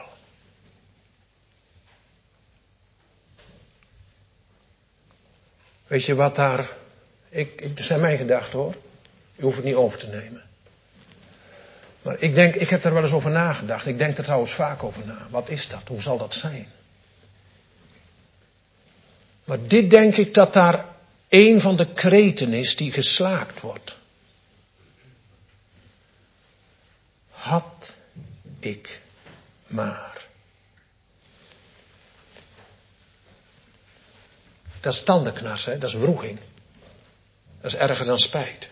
Weet je wat daar... Het zijn mijn gedachten hoor. U hoeft het niet over te nemen. Maar ik heb er wel eens over nagedacht. Ik denk er trouwens vaak over na. Wat is dat? Hoe zal dat zijn? Maar dit denk ik dat daar een van de kreten is die geslaakt wordt. ik maar. Dat is tandenknars, hè? Dat is wroeging. Dat is erger dan spijt.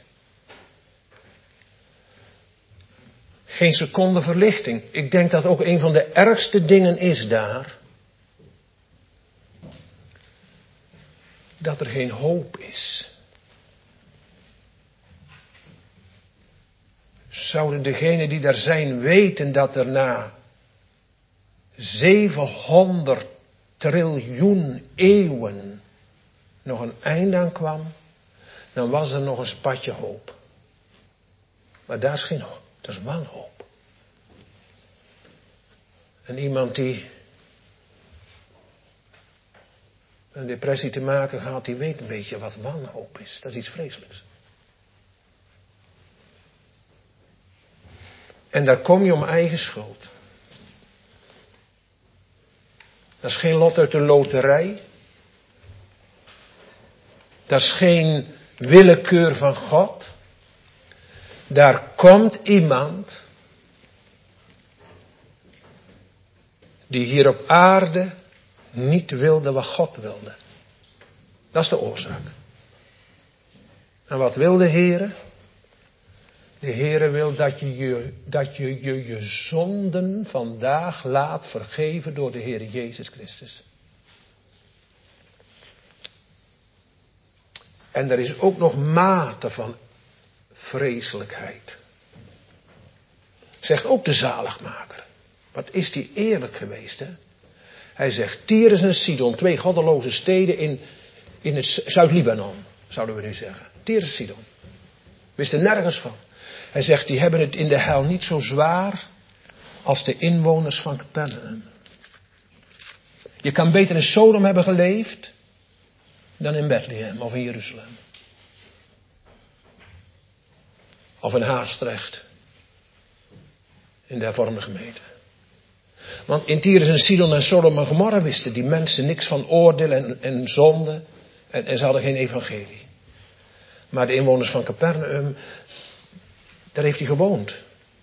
Geen seconde verlichting. Ik denk dat ook een van de ergste dingen is daar. Dat er geen hoop is. Zouden degenen die daar zijn weten dat er na 700 triljoen eeuwen nog een einde aan kwam, dan was er nog een spatje hoop. Maar daar is geen hoop, dat is wanhoop. En iemand die een depressie te maken gehad, die weet een beetje wat wanhoop is. Dat is iets vreselijks. En daar kom je om eigen schuld. Dat is geen lot uit de loterij. Dat is geen willekeur van God. Daar komt iemand die hier op aarde niet wilde wat God wilde. Dat is de oorzaak. En wat wil de Heere? De Heere wil dat je zonden vandaag laat vergeven door de Heer Jezus Christus. En er is ook nog mate van vreselijkheid. Zegt ook de zaligmaker. Wat is die eerlijk geweest, hè? Hij zegt, Tyrus en Sidon, 2 goddeloze steden in het Zuid-Libanon, zouden we nu zeggen. Tyrus en Sidon. Wisten nergens van. Hij zegt, die hebben het in de hel niet zo zwaar als de inwoners van Capernaum. Je kan beter in Sodom hebben geleefd dan in Bethlehem of in Jeruzalem. Of in Haastrecht. In de hervormde gemeente. Want in Tyrus en Sidon en Sodom en Gomorra wisten die mensen niks van oordeel en zonde. En ze hadden geen evangelie. Maar de inwoners van Capernaum, daar heeft hij gewoond.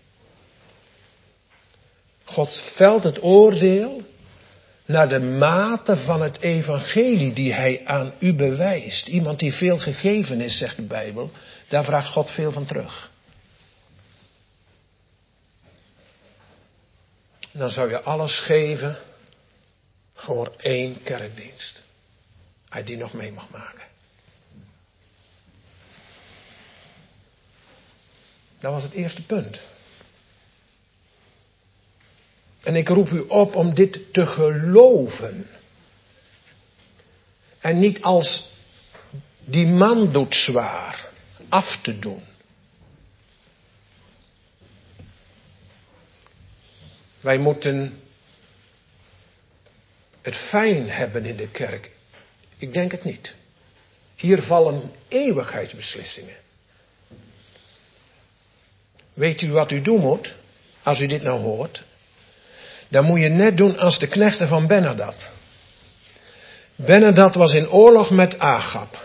God velt het oordeel naar de mate van het evangelie die hij aan u bewijst. Iemand die veel gegeven is, zegt de Bijbel, daar vraagt God veel van terug. Dan zou je alles geven voor 1 kerkdienst. Hij die nog mee mag maken. Dat was het eerste punt. En ik roep u op om dit te geloven. En niet als die man doet zwaar af te doen. Wij moeten het fijn hebben in de kerk. Ik denk het niet. Hier vallen eeuwigheidsbeslissingen. Weet u wat u doen moet? Als u dit nou hoort. Dan moet je net doen als de knechten van Ben-Hadad. Ben-Hadad was in oorlog met Agab.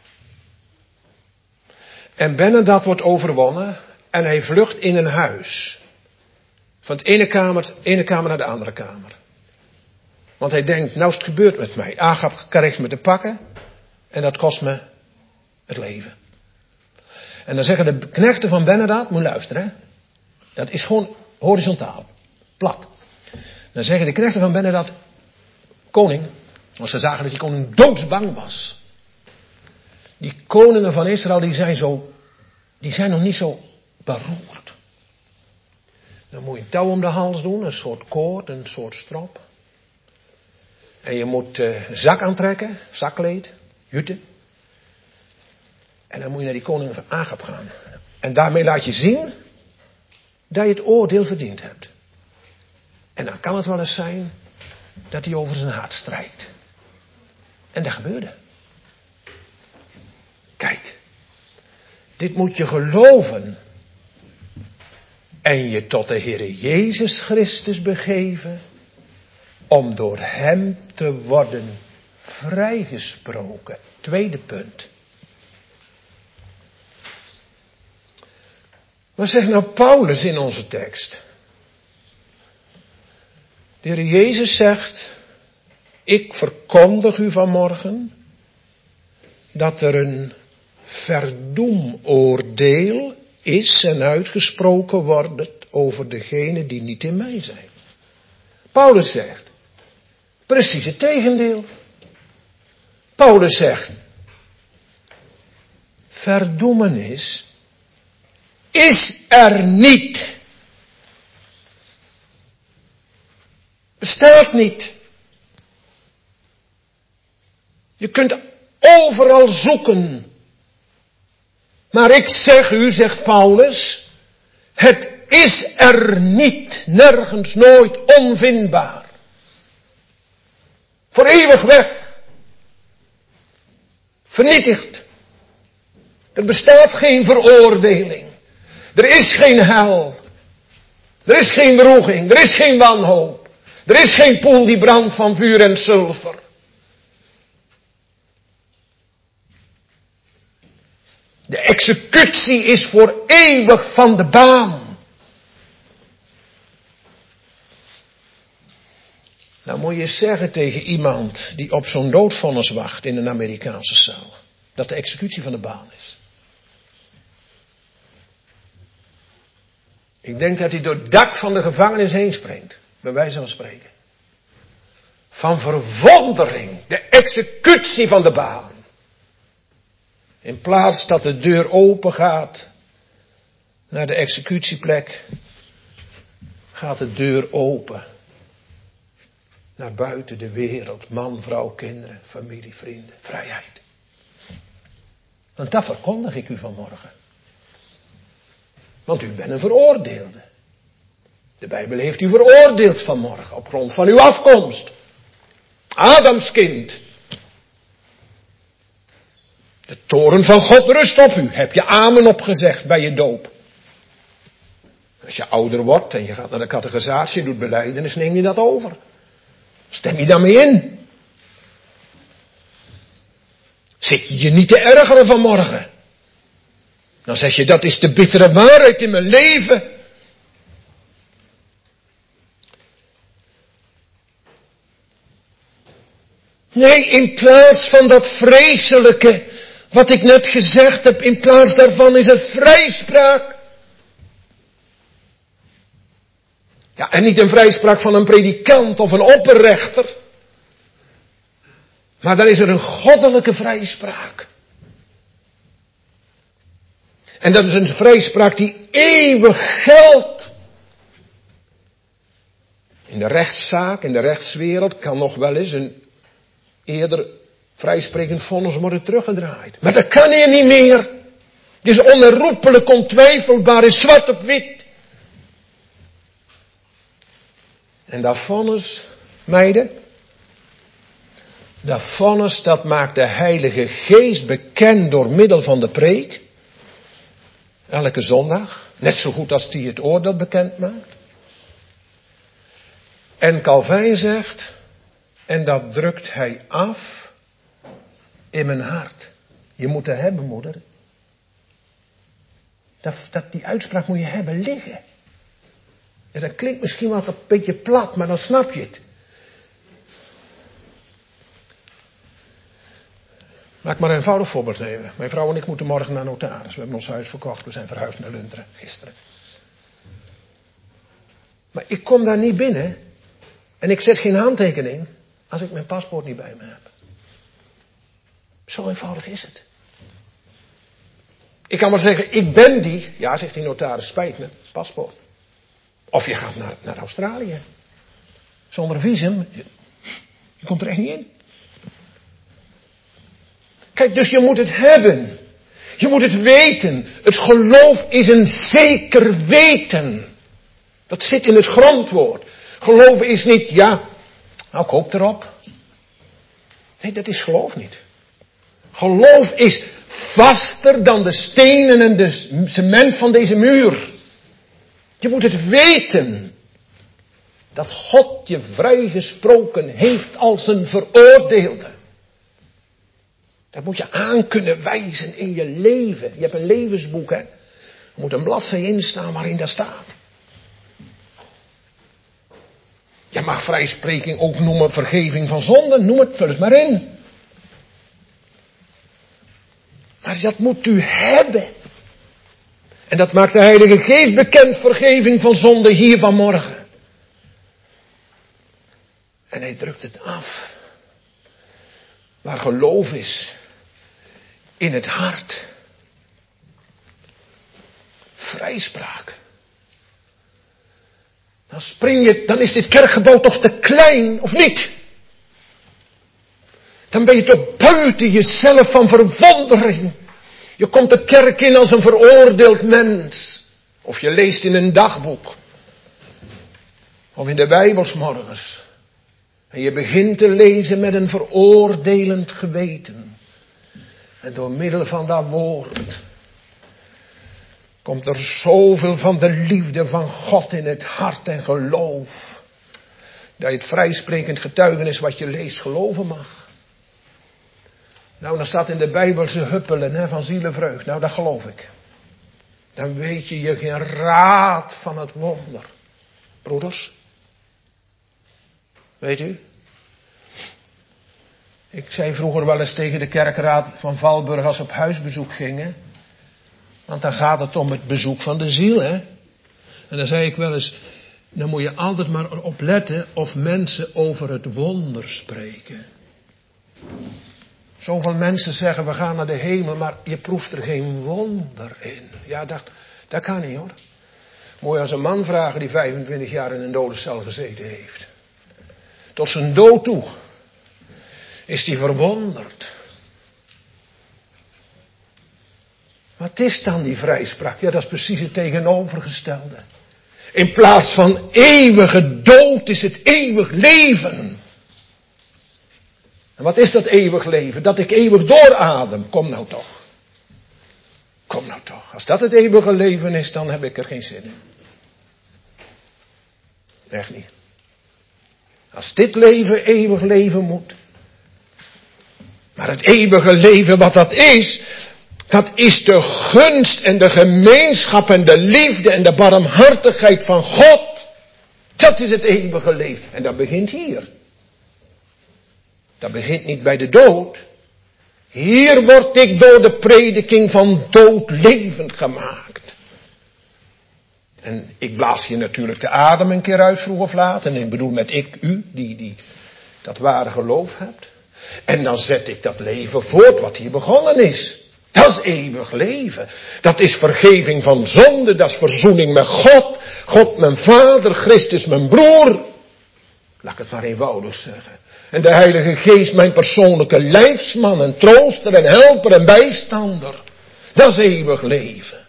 En Ben-Hadad wordt overwonnen. En hij vlucht in een huis. Van de ene kamer naar de andere kamer. Want hij denkt, nou is het gebeurd met mij. Agab krijgt me te pakken. En dat kost me het leven. En dan zeggen de knechten van Ben-Hadad, moet luisteren. Hè? Dat is gewoon horizontaal. Plat. Dan zeggen de knechten van Ben-Hadad, koning. Want ze zagen dat die koning doodsbang was. Die koningen van Israël die zijn nog niet zo beroerd. Dan moet je een touw om de hals doen, een soort koord, een soort strop. En je moet zak aantrekken, zakkleed, jute. En dan moet je naar die koning van Agab gaan. En daarmee laat je zien dat je het oordeel verdiend hebt. En dan kan het wel eens zijn dat hij over zijn hart strijkt. En dat gebeurde. Kijk, dit moet je geloven. En je tot de Heere Jezus Christus begeven. Om door hem te worden vrijgesproken. Tweede punt. Wat zegt nou Paulus in onze tekst? De Heer Jezus zegt, ik verkondig u vanmorgen dat er een verdoemoordeel is en uitgesproken wordt over degenen die niet in mij zijn. Paulus zegt, precies het tegendeel. Paulus zegt, verdoemenis is er niet. Bestaat niet. Je kunt overal zoeken. Maar ik zeg u, zegt Paulus, het is er niet, nergens, nooit, onvindbaar. Voor eeuwig weg. Vernietigd. Er bestaat geen veroordeling. Er is geen hel. Er is geen wroeging. Er is geen wanhoop. Er is geen poel die brandt van vuur en zilver. De executie is voor eeuwig van de baan. Nou moet je zeggen tegen iemand die op zo'n doodvonnis wacht in een Amerikaanse cel, dat de executie van de baan is. Ik denk dat hij door het dak van de gevangenis heen springt, bij wijze van spreken. Van verwondering, de executie van de baan. In plaats dat de deur open gaat naar de executieplek, gaat de deur open naar buiten de wereld. Man, vrouw, kinderen, familie, vrienden, vrijheid. Want dat verkondig ik u vanmorgen. Want u bent een veroordeelde. De Bijbel heeft u veroordeeld vanmorgen op grond van uw afkomst. Adams kind. De toorn van God rust op u. Heb je amen opgezegd bij je doop. Als je ouder wordt en je gaat naar de catechisatie, je doet belijdenis, neem je dat over. Stem je daarmee in? Zit je je niet te ergeren vanmorgen? Dan zeg je, dat is de bittere waarheid in mijn leven. Nee, in plaats van dat vreselijke, wat ik net gezegd heb, in plaats daarvan is er vrijspraak. Ja, en niet een vrijspraak van een predikant of een opperrechter. Maar dan is er een goddelijke vrijspraak. En dat is een vrijspraak die eeuwig geldt. In de rechtszaak, in de rechtswereld, kan nog wel eens een eerder vrijsprekend vonnis worden teruggedraaid. Maar dat kan hier niet meer. Het is onherroepelijk, ontwijfelbaar, is zwart op wit. En dat vonnis, meiden, dat vonnis, dat maakt de Heilige Geest bekend door middel van de preek. Elke zondag. Net zo goed als die het oordeel bekend maakt. En Calvijn zegt, en dat drukt hij af in mijn hart. Je moet het hebben, moeder. Die uitspraak moet je hebben liggen. En dat klinkt misschien wel een beetje plat, maar dan snap je het. Laat ik maar een eenvoudig voorbeeld nemen. Mijn vrouw en ik moeten morgen naar notaris. We hebben ons huis verkocht. We zijn verhuisd naar Lunteren gisteren. Maar ik kom daar niet binnen. En ik zet geen handtekening als ik mijn paspoort niet bij me heb. Zo eenvoudig is het. Ik kan maar zeggen, ik ben die. Ja, zegt die notaris, spijt me, paspoort. Of je gaat naar Australië. Zonder visum. Je komt er echt niet in. Kijk, dus je moet het hebben. Je moet het weten. Het geloof is een zeker weten. Dat zit in het grondwoord. Geloven is niet, ja, nou ik hoop erop. Nee, dat is geloof niet. Geloof is vaster dan de stenen en de cement van deze muur. Je moet het weten. Dat God je vrijgesproken heeft als een veroordeelde. Dat moet je aan kunnen wijzen in je leven. Je hebt een levensboek, hè. Er moet een bladzij in staan waarin dat staat. Je mag vrijspreking ook noemen vergeving van zonde. Noem het, vul het maar in. Maar dat moet u hebben. En dat maakt de Heilige Geest bekend, vergeving van zonde hier vanmorgen. En hij drukt het af. Waar geloof is. In het hart. Vrijspraak. Dan is dit kerkgebouw toch te klein, of niet? Dan ben je toch buiten jezelf van verwondering. Je komt de kerk in als een veroordeeld mens. Of je leest in een dagboek. Of in de Bijbelsmorgens. En je begint te lezen met een veroordelend geweten. En door middel van dat woord komt er zoveel van de liefde van God in het hart en geloof. Dat je het vrijsprekend getuigenis wat je leest geloven mag. Nou, dan staat in de Bijbel ze huppelen van zielenvreugd. Nou, dat geloof ik. Dan weet je geen raad van het wonder. Broeders. Weet u? Ik zei vroeger wel eens tegen de kerkraad van Valburg als ze op huisbezoek gingen. Want dan gaat het om het bezoek van de ziel, hè. En dan zei ik wel eens, dan moet je altijd maar op letten of mensen over het wonder spreken. Zoveel mensen zeggen, we gaan naar de hemel, maar je proeft er geen wonder in. Ja, dat kan niet, hoor. Moet je als een man vragen die 25 jaar in een dodencel gezeten heeft. Tot zijn dood toe is hij verwonderd. Wat is dan die vrijspraak? Ja, dat is precies het tegenovergestelde. In plaats van eeuwige dood is het eeuwig leven. En wat is dat eeuwig leven? Dat ik eeuwig dooradem. Kom nou toch. Kom nou toch. Als dat het eeuwige leven is, dan heb ik er geen zin in. Echt niet. Als dit leven eeuwig leven moet. Maar het eeuwige leven wat dat is de gunst en de gemeenschap en de liefde en de barmhartigheid van God. Dat is het eeuwige leven. En dat begint hier. Dat begint niet bij de dood. Hier word ik door de prediking van dood levend gemaakt. En ik blaas je natuurlijk de adem een keer uit vroeg of laat. En ik bedoel met ik, u, die dat ware geloof hebt. En dan zet ik dat leven voort wat hier begonnen is. Dat is eeuwig leven. Dat is vergeving van zonde. Dat is verzoening met God. God mijn vader, Christus mijn broer. Laat ik het maar eenvoudig zeggen. En de Heilige Geest mijn persoonlijke leidsman en trooster en helper en bijstander. Dat is eeuwig leven.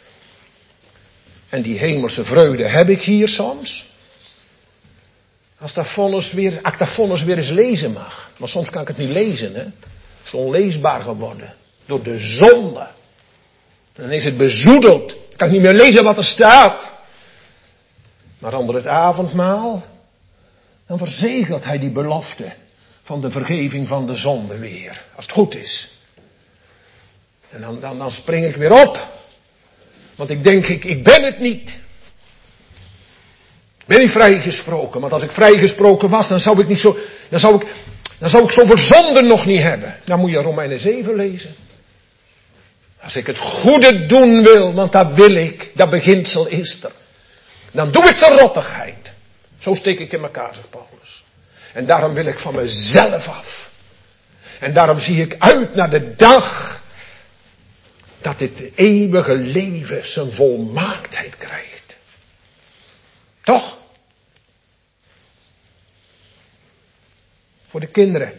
En die hemelse vreugde heb ik hier soms. Als ik dat vonnis weer eens lezen mag. Maar soms kan ik het niet lezen, hè. Het is onleesbaar geworden. Door de zonde. Dan is het bezoedeld. Ik kan niet meer lezen wat er staat. Maar onder het avondmaal. Dan verzegelt hij die belofte. Van de vergeving van de zonde weer. Als het goed is. En dan spring ik weer op. Want ik denk, ik ben het niet. Ik ben niet vrijgesproken. Want als ik vrijgesproken was, dan zou ik zoveel zonden nog niet hebben. Dan moet je Romeinen 7 lezen. Als ik het goede doen wil, want dat wil ik, dat beginsel is er. Dan doe ik de rottigheid. Zo steek ik in elkaar, zegt Paulus. En daarom wil ik van mezelf af. En daarom zie ik uit naar de dag dat dit eeuwige leven zijn volmaaktheid krijgt. Toch? Voor de kinderen.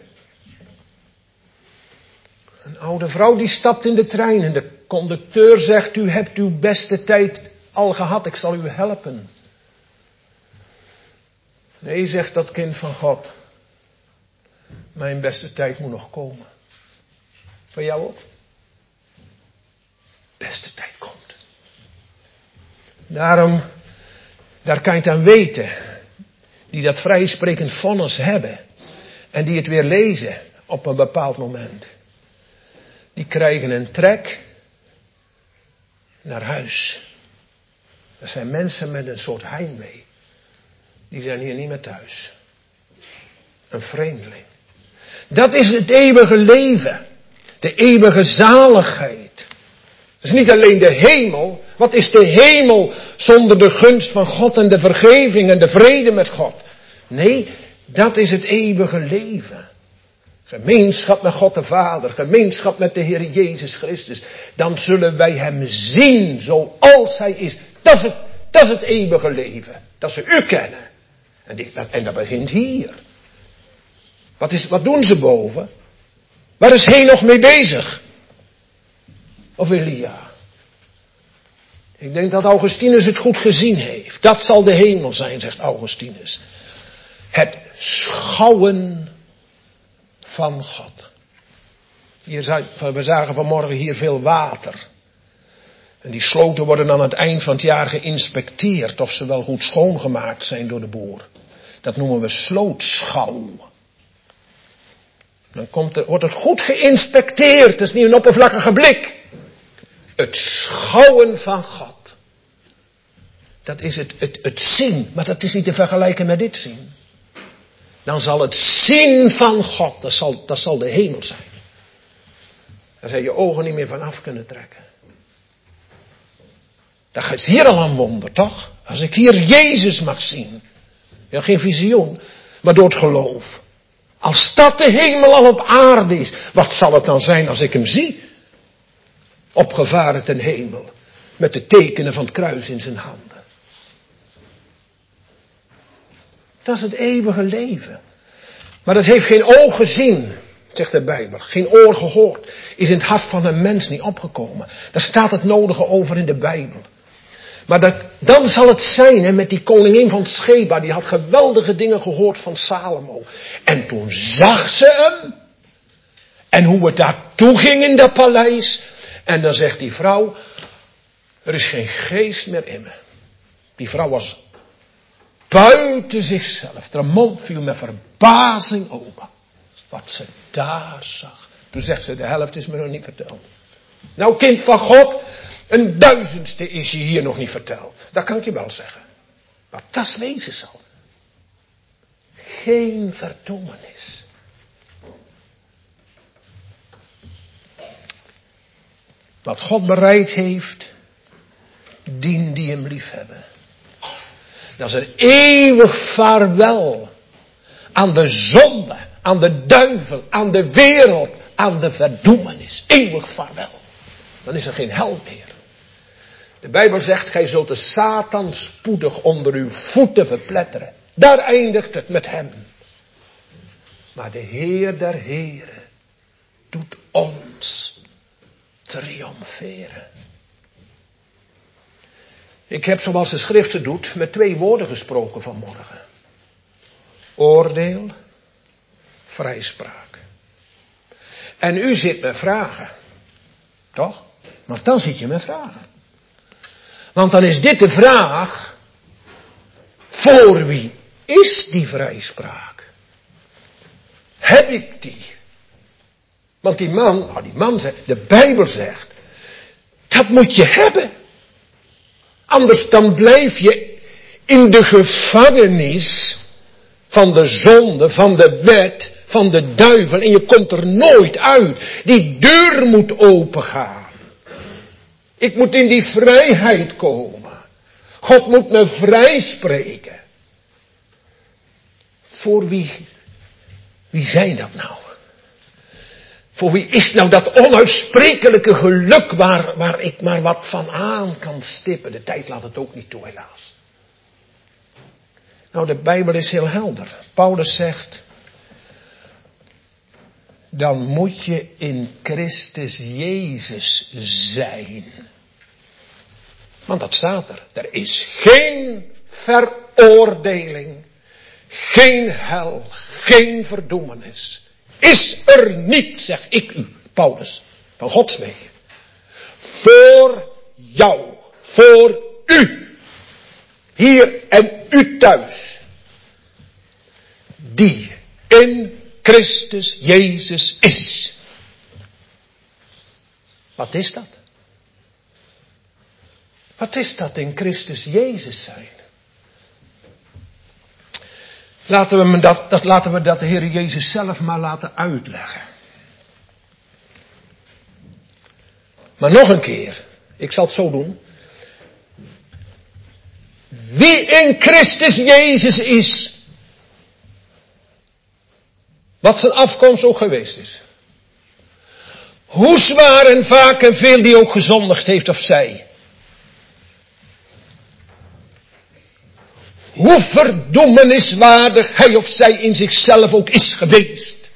Een oude vrouw die stapt in de trein en de conducteur zegt, u hebt uw beste tijd al gehad, ik zal u helpen. Nee, zegt dat kind van God. Mijn beste tijd moet nog komen. Van jou ook? Beste tijd komt. Daarom, daar kan je het aan weten. Die dat vrijsprekend vonnis hebben. En die het weer lezen op een bepaald moment. Die krijgen een trek naar huis. Dat zijn mensen met een soort heimwee. die zijn hier niet meer thuis. Een vreemdeling. Dat is het eeuwige leven. De eeuwige zaligheid. Dat is niet alleen de hemel. Wat is de hemel zonder de gunst van God en de vergeving en de vrede met God? Nee, dat is het eeuwige leven. Gemeenschap met God de Vader, gemeenschap met de Heer Jezus Christus. Dan zullen wij Hem zien zoals Hij is. Dat is het eeuwige leven. Dat ze u kennen. En dat begint hier. Wat doen ze boven? Waar is Henoch mee bezig? Of Elia? Ik denk dat Augustinus het goed gezien heeft. Dat zal de hemel zijn, zegt Augustinus. Het schouwen van God. We zagen vanmorgen hier veel water. En die sloten worden aan het eind van het jaar geïnspecteerd of ze wel goed schoongemaakt zijn door de boer. Dat noemen we slootschouw. Dan wordt het goed geïnspecteerd. Dat is niet een oppervlakkige blik. Het schouwen van God. Dat is het zien. Maar dat is niet te vergelijken met dit zien. Dan zal het zien van God. Dat zal de hemel zijn. Daar zou je ogen niet meer van af kunnen trekken. Dat is hier al een wonder, toch? Als ik hier Jezus mag zien. Ja, geen visioen. Maar door het geloof. Als dat de hemel al op aarde is. Wat zal het dan zijn als ik hem zie? Opgevaren ten hemel. Met de tekenen van het kruis in zijn handen. Dat is het eeuwige leven. Maar dat heeft geen oog gezien, zegt de Bijbel. Geen oor gehoord. Is in het hart van een mens niet opgekomen. Daar staat het nodige over in de Bijbel. Maar dan zal het zijn met die koningin van Sheba. Die had geweldige dingen gehoord van Salomo. En toen zag ze hem. En hoe het daartoe ging in dat paleis. En dan zegt die vrouw. Er is geen geest meer in me. Die vrouw was buiten zichzelf. Haar mond viel met verbazing open. Wat ze daar zag. Toen zegt ze, de helft is me nog niet verteld. Nou, kind van God, 1/1000ste is je hier nog niet verteld. Dat kan ik je wel zeggen. Maar dat wezen zal. Geen verdoemenis. Wat God bereid heeft, dien die hem lief hebben. Dat is een eeuwig vaarwel aan de zonde, aan de duivel, aan de wereld, aan de verdoemenis. Eeuwig vaarwel. Dan is er geen hel meer. De Bijbel zegt, gij zult de Satan spoedig onder uw voeten verpletteren. Daar eindigt het met hem. Maar de Heer der Heren doet ons triomferen. Ik heb, zoals de schrift het doet, met 2 woorden gesproken vanmorgen. Oordeel, vrijspraak. En u zit met vragen. Toch? Want dan zit je met vragen. Want dan is dit de vraag. Voor wie is die vrijspraak? Heb ik die? Want die man zegt, de Bijbel zegt. Dat moet je hebben. Anders dan blijf je in de gevangenis van de zonde, van de wet, van de duivel. En je komt er nooit uit. Die deur moet opengaan. Ik moet in die vrijheid komen. God moet me vrijspreken. Voor wie zijn dat nou? Voor wie is nou dat onuitsprekelijke geluk waar ik maar wat van aan kan stippen? De tijd laat het ook niet toe, helaas. Nou, de Bijbel is heel helder. Paulus zegt, dan moet je in Christus Jezus zijn. Want dat staat er. Er is geen veroordeling, geen hel, geen verdoemenis. Is er niet, zeg ik u, Paulus, van Gods wegen. Voor jou, voor u, hier en u thuis. Die in Christus Jezus is. Wat is dat? Wat is dat in Christus Jezus zijn? Laten we dat de Heer Jezus zelf maar laten uitleggen. Maar nog een keer. Ik zal het zo doen. Wie in Christus Jezus is. Wat zijn afkomst ook geweest is. Hoe zwaar en vaak en veel die ook gezondigd heeft of zij. Hoe verdoemeniswaardig hij of zij in zichzelf ook is geweest.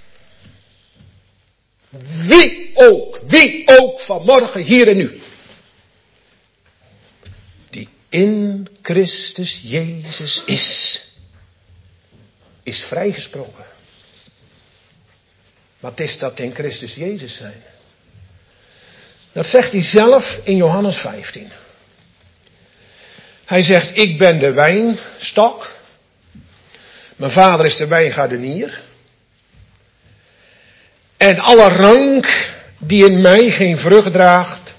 Wie ook vanmorgen hier en nu. Die in Christus Jezus is vrijgesproken. Wat is dat in Christus Jezus zijn? Dat zegt hij zelf in Johannes 15. Hij zegt, ik ben de wijnstok. Mijn vader is de wijngaardenier. En alle rank die in mij geen vrucht draagt,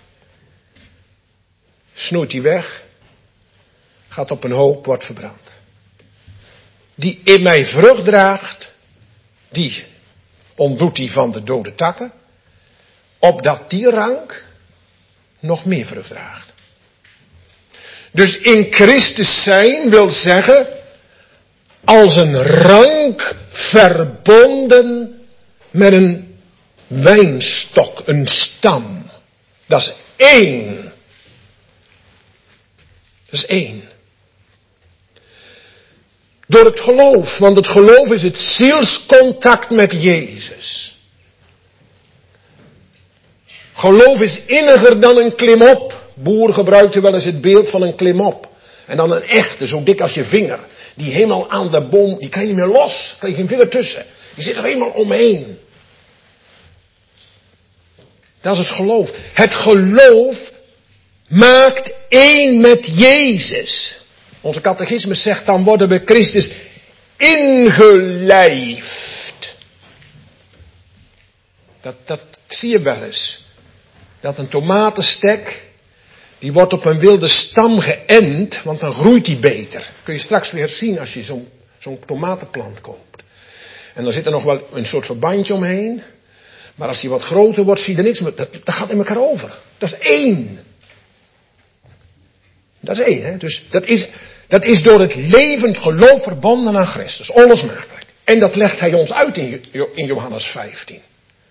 snoeit hij weg, gaat op een hoop, wordt verbrand. Die in mij vrucht draagt, die ontdoet hij van de dode takken, opdat die rank nog meer vrucht draagt. Dus in Christus zijn wil zeggen, als een rank verbonden met een wijnstok, een stam. Dat is één. Dat is één. Door het geloof, want het geloof is het zielscontact met Jezus. Geloof is inniger dan een klimop. Boeren gebruikten wel eens het beeld van een klimop. En dan een echte, zo dik als je vinger. Die helemaal aan de boom, die kan je niet meer los. Kan je geen vinger tussen. Die zit er helemaal omheen. Dat is het geloof. Het geloof maakt één met Jezus. Onze catechismus zegt, dan worden we Christus ingelijfd. Dat zie je wel eens. Dat een tomatenstek, die wordt op een wilde stam geënt, want dan groeit die beter. Kun je straks weer zien als je zo'n tomatenplant koopt. En dan zit er nog wel een soort verbandje omheen. Maar als die wat groter wordt, zie je er niks meer. Dat gaat in elkaar over. Dat is één. Dat is één, hè. Dus dat is door het levend geloof verbonden aan Christus. Onlosmakelijk. En dat legt hij ons uit in Johannes 15.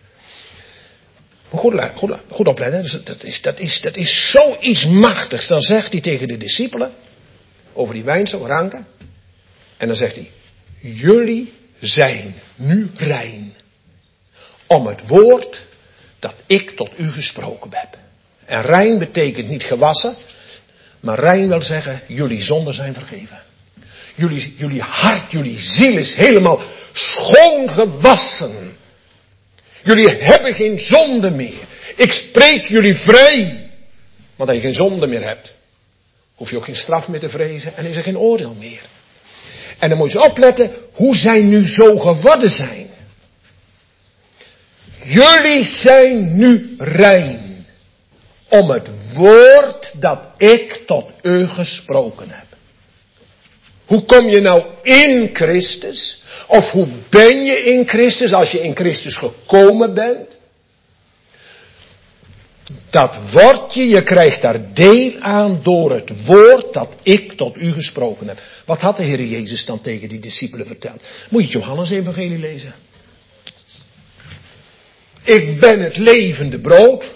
Goed opletten. Dus dat is zoiets machtigs. Dan zegt hij tegen de discipelen, over die wijnstok, ranken. En dan zegt hij, jullie zijn nu rein. Om het woord dat ik tot u gesproken heb. En rein betekent niet gewassen. Maar rein wil zeggen, jullie zonden zijn vergeven. Jullie hart, jullie ziel is helemaal schoon gewassen. Jullie hebben geen zonde meer. Ik spreek jullie vrij. Want als je geen zonde meer hebt, hoef je ook geen straf meer te vrezen en is er geen oordeel meer. En dan moet je opletten hoe zij nu zo geworden zijn. Jullie zijn nu rein. Om het woord dat ik tot u gesproken heb. Hoe kom je nou in Christus? Of hoe ben je in Christus als je in Christus gekomen bent? Dat word je krijgt daar deel aan door het woord dat ik tot u gesproken heb. Wat had de Heer Jezus dan tegen die discipelen verteld? Moet je het Johannes-evangelie lezen. Ik ben het levende brood.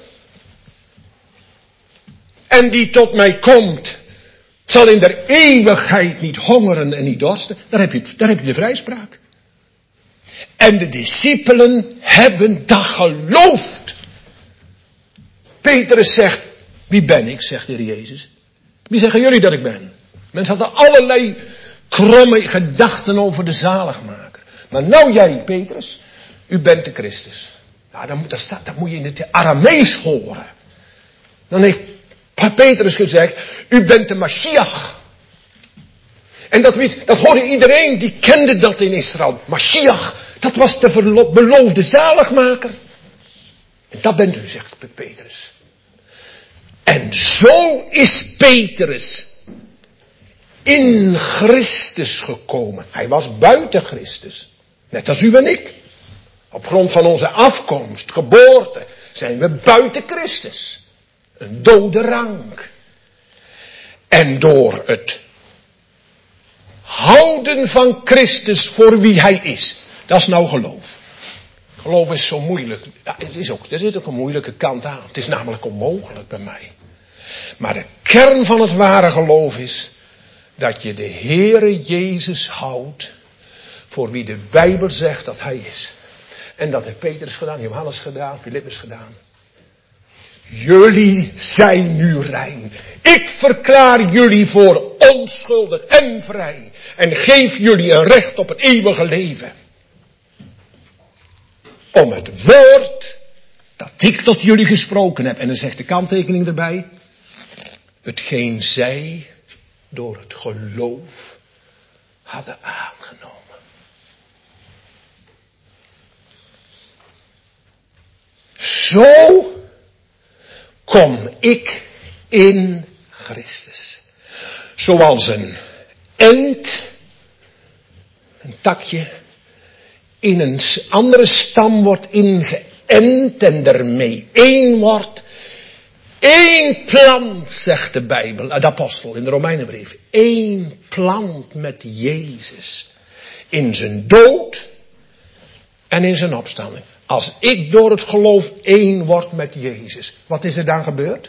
En die tot mij komt, zal in der eeuwigheid niet hongeren en niet dorsten. Daar heb je de vrijspraak. En de discipelen hebben dat geloofd. Petrus zegt, wie ben ik, zegt de Heer Jezus. Wie zeggen jullie dat ik ben? Mensen hadden allerlei kromme gedachten over de zaligmaker. Maar nou jij, Petrus, u bent de Christus. Nou, dat moet je in het Aramees horen. Dan heeft Petrus gezegd, u bent de Mashiach. En dat hoorde iedereen, die kende dat in Israël. Mashiach, dat was de beloofde zaligmaker. En dat bent u, zegt Petrus. En zo is Petrus in Christus gekomen. Hij was buiten Christus. Net als u en ik. Op grond van onze afkomst, geboorte, zijn we buiten Christus. Een dode rank. En door het houden van Christus voor wie hij is. Dat is nou geloof. Geloof is zo moeilijk. Ja, er zit ook een moeilijke kant aan. Het is namelijk onmogelijk bij mij. Maar de kern van het ware geloof is dat je de Heere Jezus houdt voor wie de Bijbel zegt dat hij is. En dat heeft Petrus gedaan, Johannes gedaan, Filippus gedaan. Jullie zijn nu rein. Ik verklaar jullie voor onschuldig en vrij. En geef jullie een recht op het eeuwige leven. Om het woord dat ik tot jullie gesproken heb. En dan zegt de kanttekening erbij. Hetgeen zij door het geloof hadden aangenomen. Zo kom ik in Christus. Zoals een ent, een takje, in een andere stam wordt ingeënt en ermee één wordt. Eén plant, zegt de Bijbel, de apostel in de Romeinenbrief. Eén plant met Jezus. In zijn dood en in zijn opstanding. Als ik door het geloof één word met Jezus. Wat is er dan gebeurd?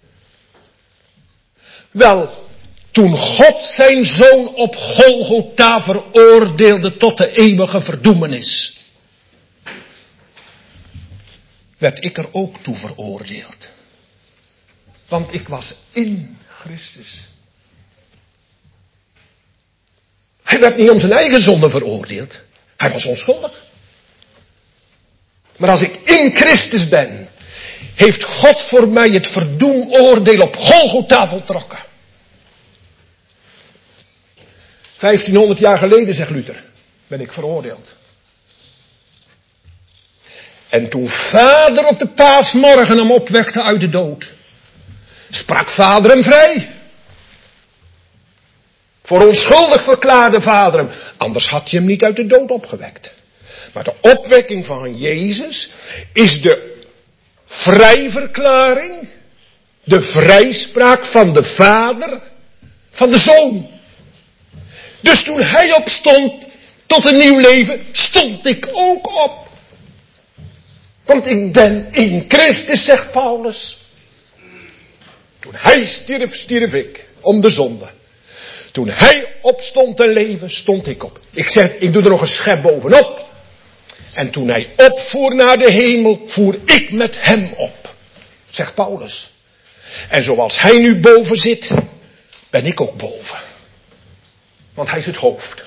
Wel, toen God zijn zoon op Golgotha veroordeelde tot de eeuwige verdoemenis. Werd ik er ook toe veroordeeld. Want ik was in Christus. Hij werd niet om zijn eigen zonde veroordeeld. Hij was onschuldig. Maar als ik in Christus ben, heeft God voor mij het verdoemoordeel op Golgotha voltrokken. 1500 jaar geleden, zegt Luther, ben ik veroordeeld. En toen Vader op de paasmorgen hem opwekte uit de dood, sprak Vader hem vrij. Voor onschuldig verklaarde Vader hem, anders had je hem niet uit de dood opgewekt. Maar de opwekking van Jezus is de vrijverklaring, de vrijspraak van de Vader, van de Zoon. Dus toen hij opstond tot een nieuw leven, stond ik ook op. Want ik ben in Christus, zegt Paulus. Toen hij stierf, stierf ik om de zonde. Toen hij opstond te leven, stond ik op. Ik doe er nog een schep bovenop. En toen hij opvoer naar de hemel, voer ik met hem op. Zegt Paulus. En zoals hij nu boven zit, ben ik ook boven. Want hij is het hoofd.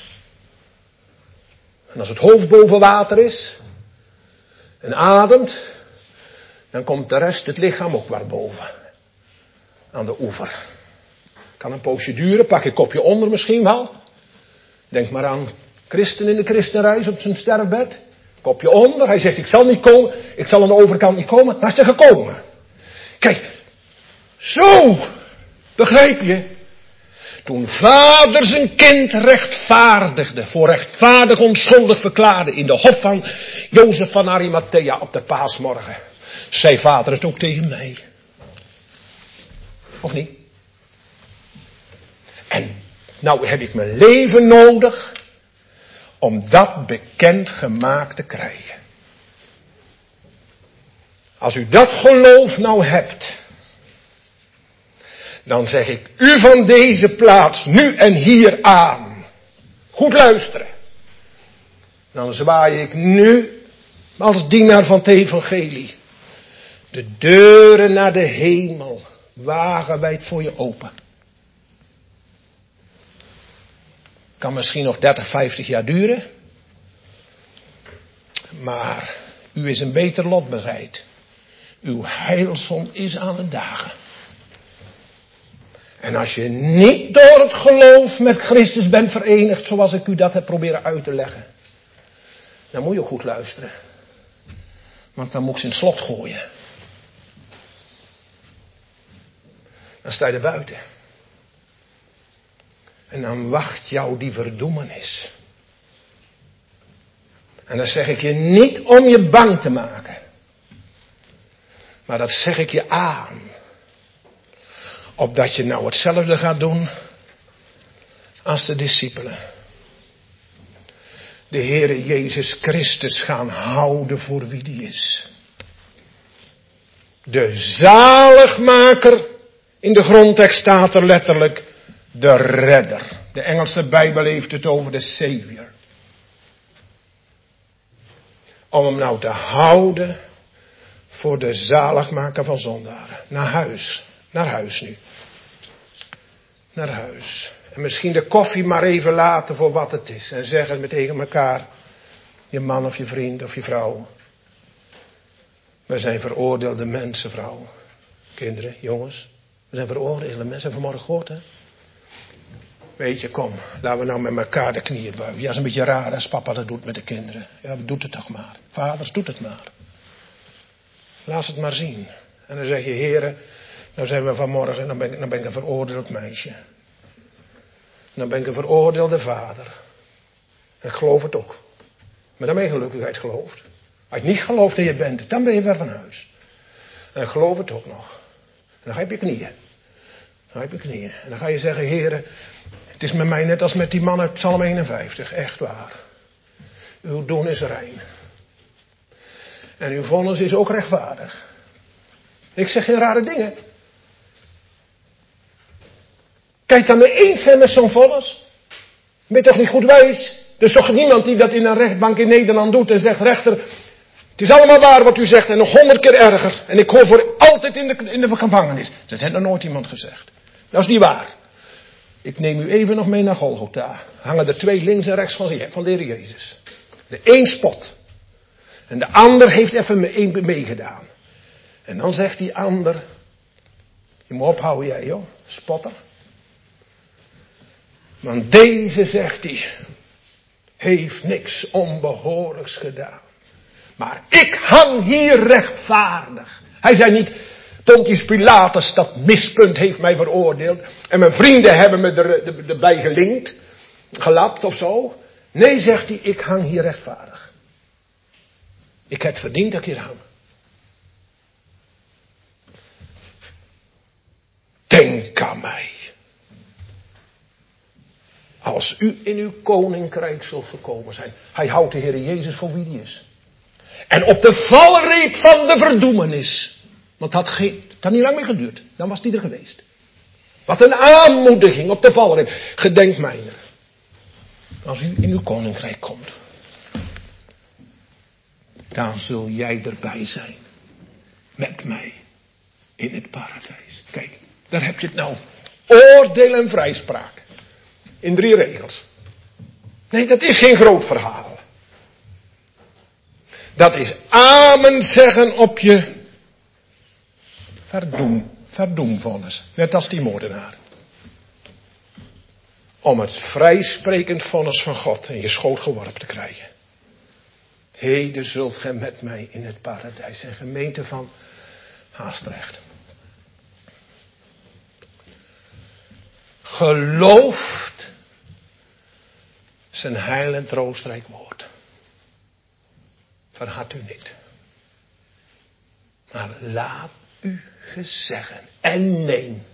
En als het hoofd boven water is, en ademt, dan komt de rest, het lichaam, ook waar boven. Aan de oever. Kan een poosje duren, pak een kopje onder misschien wel. Denk maar aan Christen in de christenreis op zijn sterfbed. Kopje onder, hij zegt ik zal niet komen, ik zal aan de overkant niet komen, maar is er gekomen. Kijk, zo, begrijp je? Toen Vader zijn kind rechtvaardigde, voor rechtvaardig onschuldig verklaarde in de hof van Jozef van Arimathea op de paasmorgen, zei Vader het ook tegen mij. Of niet? En nou heb ik mijn leven nodig om dat bekend gemaakt te krijgen. Als u dat geloof nou hebt, dan zeg ik u van deze plaats nu en hier aan. Goed luisteren. Dan zwaai ik nu als dienaar van het evangelie de deuren naar de hemel wagenwijd voor je open. Kan misschien nog 30, 50 jaar duren. Maar u is een beter lot bereid. Uw heilsom is aan het dagen. En als je niet door het geloof met Christus bent verenigd, zoals ik u dat heb proberen uit te leggen, dan moet je ook goed luisteren. Want dan moet ik ze in het slot gooien. Dan sta je er buiten. En dan wacht jou die verdoemenis. En dat zeg ik je niet om je bang te maken. Maar dat zeg ik je aan. Opdat je nou hetzelfde gaat doen als de discipelen. De Heere Jezus Christus gaan houden voor wie die is. De zaligmaker, in de grondtekst staat er letterlijk de redder. De Engelse Bijbel heeft het over de Savior. Om hem nou te houden voor de zaligmaker van zondaren. Naar huis nu. Naar huis. En misschien de koffie maar even laten voor wat het is. En zeggen het tegen elkaar. Je man of je vriend of je vrouw. We zijn veroordeelde mensen, vrouw. Kinderen, jongens. We zijn veroordeelde mensen. Vanmorgen gehoord, hè? Weet je, kom. Laten we nou met elkaar de knieën buigen. Ja, dat is een beetje raar als papa dat doet met de kinderen. Ja, doet het toch maar. Vaders, doet het maar. Laat het maar zien. En dan zeg je, heren, nou zijn we vanmorgen, dan ben ik een veroordeeld meisje. Dan ben ik een veroordeelde vader. En ik geloof het ook. Maar dan ben je gelukkigheid geloofd. Als je niet gelooft dat je bent, dan ben je ver van huis. En ik geloof het ook nog. En dan ga je op je knieën. En dan ga je zeggen, heren, het is met mij net als met die man uit Psalm 51. Echt waar. Uw doen is rein. En uw vonnis is ook rechtvaardig. Ik zeg geen rare dingen. Kijk dan mee eens zijn met zo'n vonnis. Ben je toch niet goed wijs? Er is toch niemand die dat in een rechtbank in Nederland doet en zegt, rechter, het is allemaal waar wat u zegt en nog 100 keer erger. En ik hoor voor altijd in de gevangenis. Dat heeft nog nooit iemand gezegd. Dat is niet waar. Ik neem u even nog mee naar Golgotha. Hangen er 2 links en rechts van de Heer Jezus. De een spot. En de ander heeft even meegedaan. En dan zegt die ander, je moet ophouden jij joh, spotter. Want deze, zegt hij, heeft niks onbehoorlijks gedaan. Maar ik hang hier rechtvaardig. Hij zei niet, Pontius Pilatus, dat mispunt heeft mij veroordeeld. En mijn vrienden hebben me erbij gelinkt, gelapt of zo. Nee, zegt hij, ik hang hier rechtvaardig. Ik heb verdiend dat ik hier hang. Denk aan mij. Als u in uw koninkrijk zult gekomen zijn. Hij houdt de Heer Jezus voor wie die is. En op de valreep van de verdoemenis. Want het had niet lang meer geduurd. Dan was die er geweest. Wat een aanmoediging op de valreep. Gedenk mij. Als u in uw koninkrijk komt. Dan zul jij erbij zijn. Met mij. In het paradijs. Kijk, daar heb je het nou. Oordeel en vrijspraak. In 3 regels. Nee, dat is geen groot verhaal. Dat is amen zeggen op je verdoemvonnis. Net als die moordenaar. Om het vrijsprekend vonnis van God in je schoot geworpen te krijgen. Heden zult gij met mij in het paradijs zijn. Gemeente van Haastrecht. Gelooft zijn heil en troostrijk woord. Verhard u niet. Maar laat u gezeggen. En neem,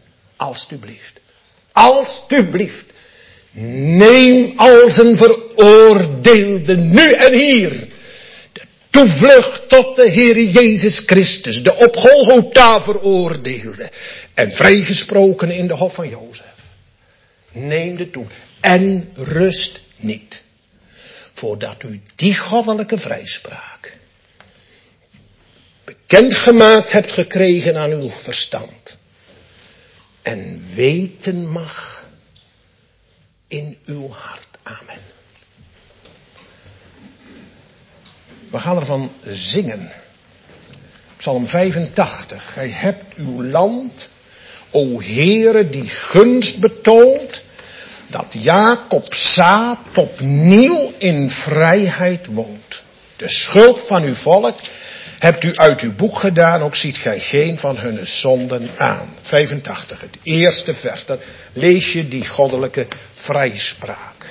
alstublieft. Neem als een veroordeelde nu en hier. De toevlucht tot de Heer Jezus Christus. De op Golgotha veroordeelde. En vrijgesproken in de hof van Jozef. Neem de toe. En rust niet. Voordat u die goddelijke vrijspraak bekendgemaakt hebt gekregen aan uw verstand. En weten mag in uw hart. Amen. We gaan ervan zingen. Psalm 85. Gij hebt uw land, o Heere, die gunst betoond, dat Jacobs zaad opnieuw in vrijheid woont. De schuld van uw volk hebt u uit uw boek gedaan, ook ziet gij geen van hun zonden aan. 85, het eerste vers. Dan lees je die goddelijke vrijspraak.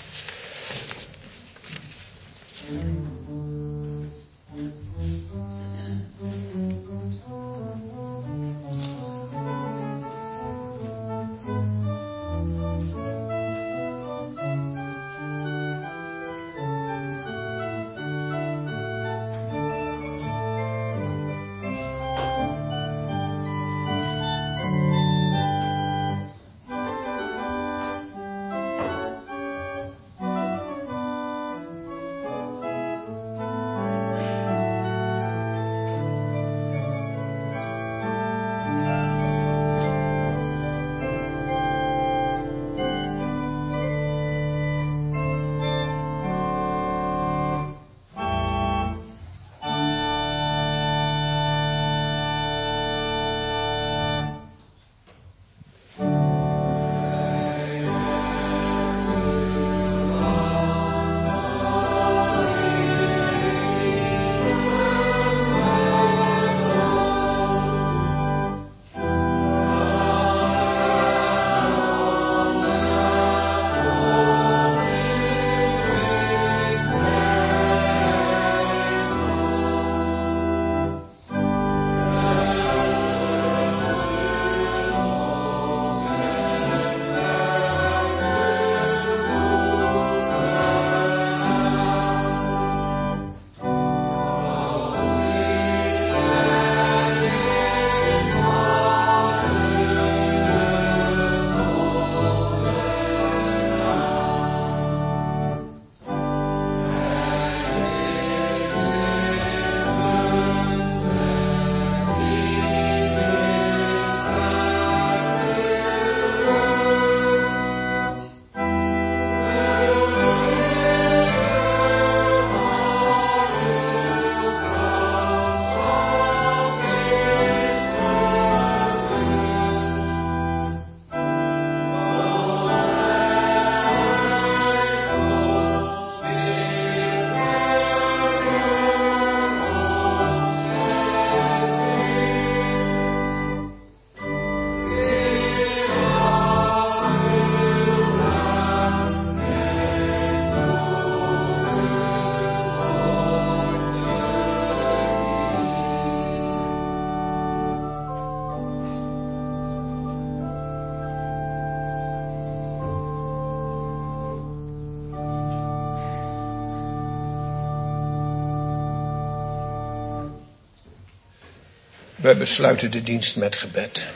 We besluiten de dienst met gebed.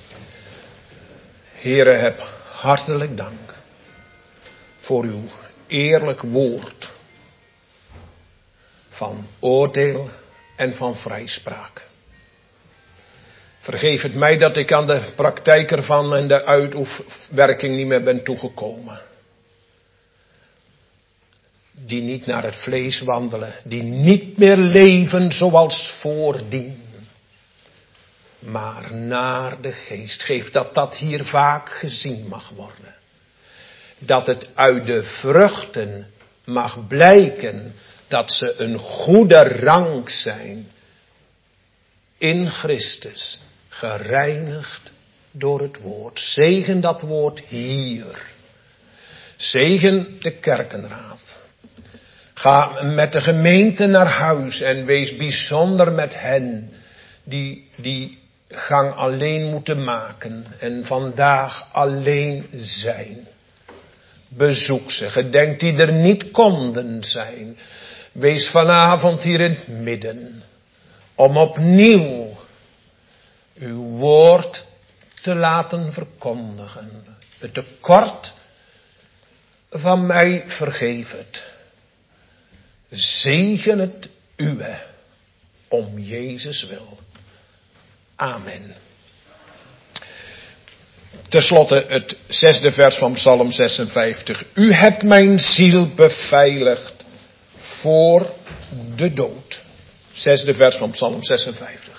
Heere, heb hartelijk dank voor uw eerlijk woord van oordeel en van vrijspraak. Vergeef het mij dat ik aan de praktijk ervan en de uitoefenwerking niet meer ben toegekomen. Die niet naar het vlees wandelen, die niet meer leven zoals voordien, maar naar de geest. Geef dat hier vaak gezien mag worden. Dat het uit de vruchten mag blijken dat ze een goede rank zijn in Christus, gereinigd door het woord. Zegen dat woord hier. Zegen de kerkenraad. Ga met de gemeente naar huis en wees bijzonder met hen die gang alleen moeten maken en vandaag alleen zijn. Bezoek ze, gedenk die er niet konden zijn. Wees vanavond hier in het midden om opnieuw uw woord te laten verkondigen. Het tekort van mij vergeef het. Zegen het uwe om Jezus wil. Amen. Ten slotte het 6e vers van Psalm 56. U hebt mijn ziel beveiligd voor de dood. 6e vers van Psalm 56.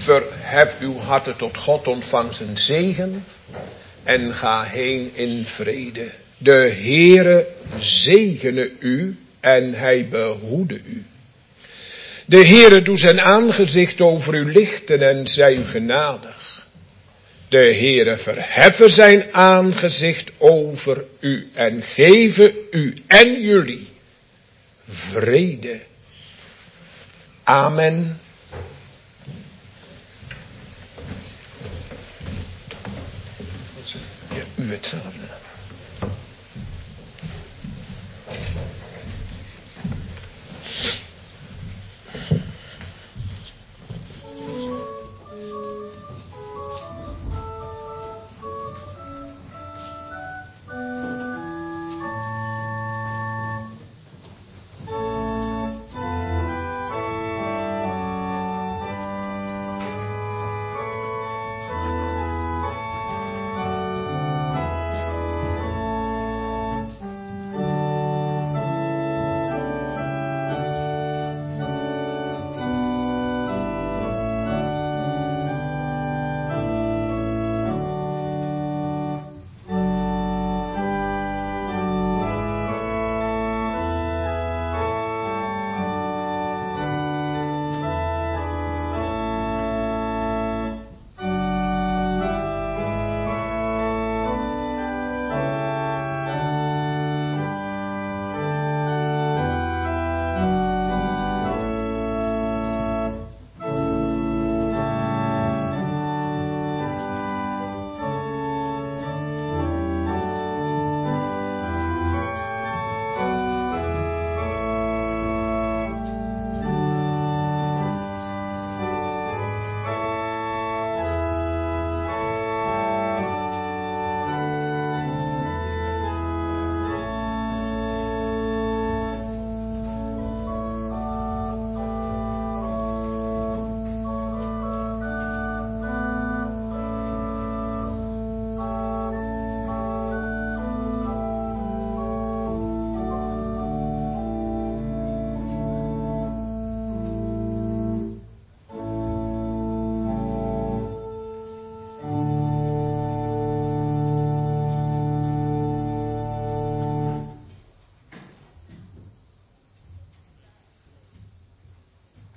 Verhef uw harten tot God, ontvang zijn zegen en ga heen in vrede. De Heere zegene u en hij behoede u. De Heere doet zijn aangezicht over u lichten en zij u genadig. De Heere verheffen zijn aangezicht over u en geven u en jullie vrede. Amen. Ja, u hetzelfde.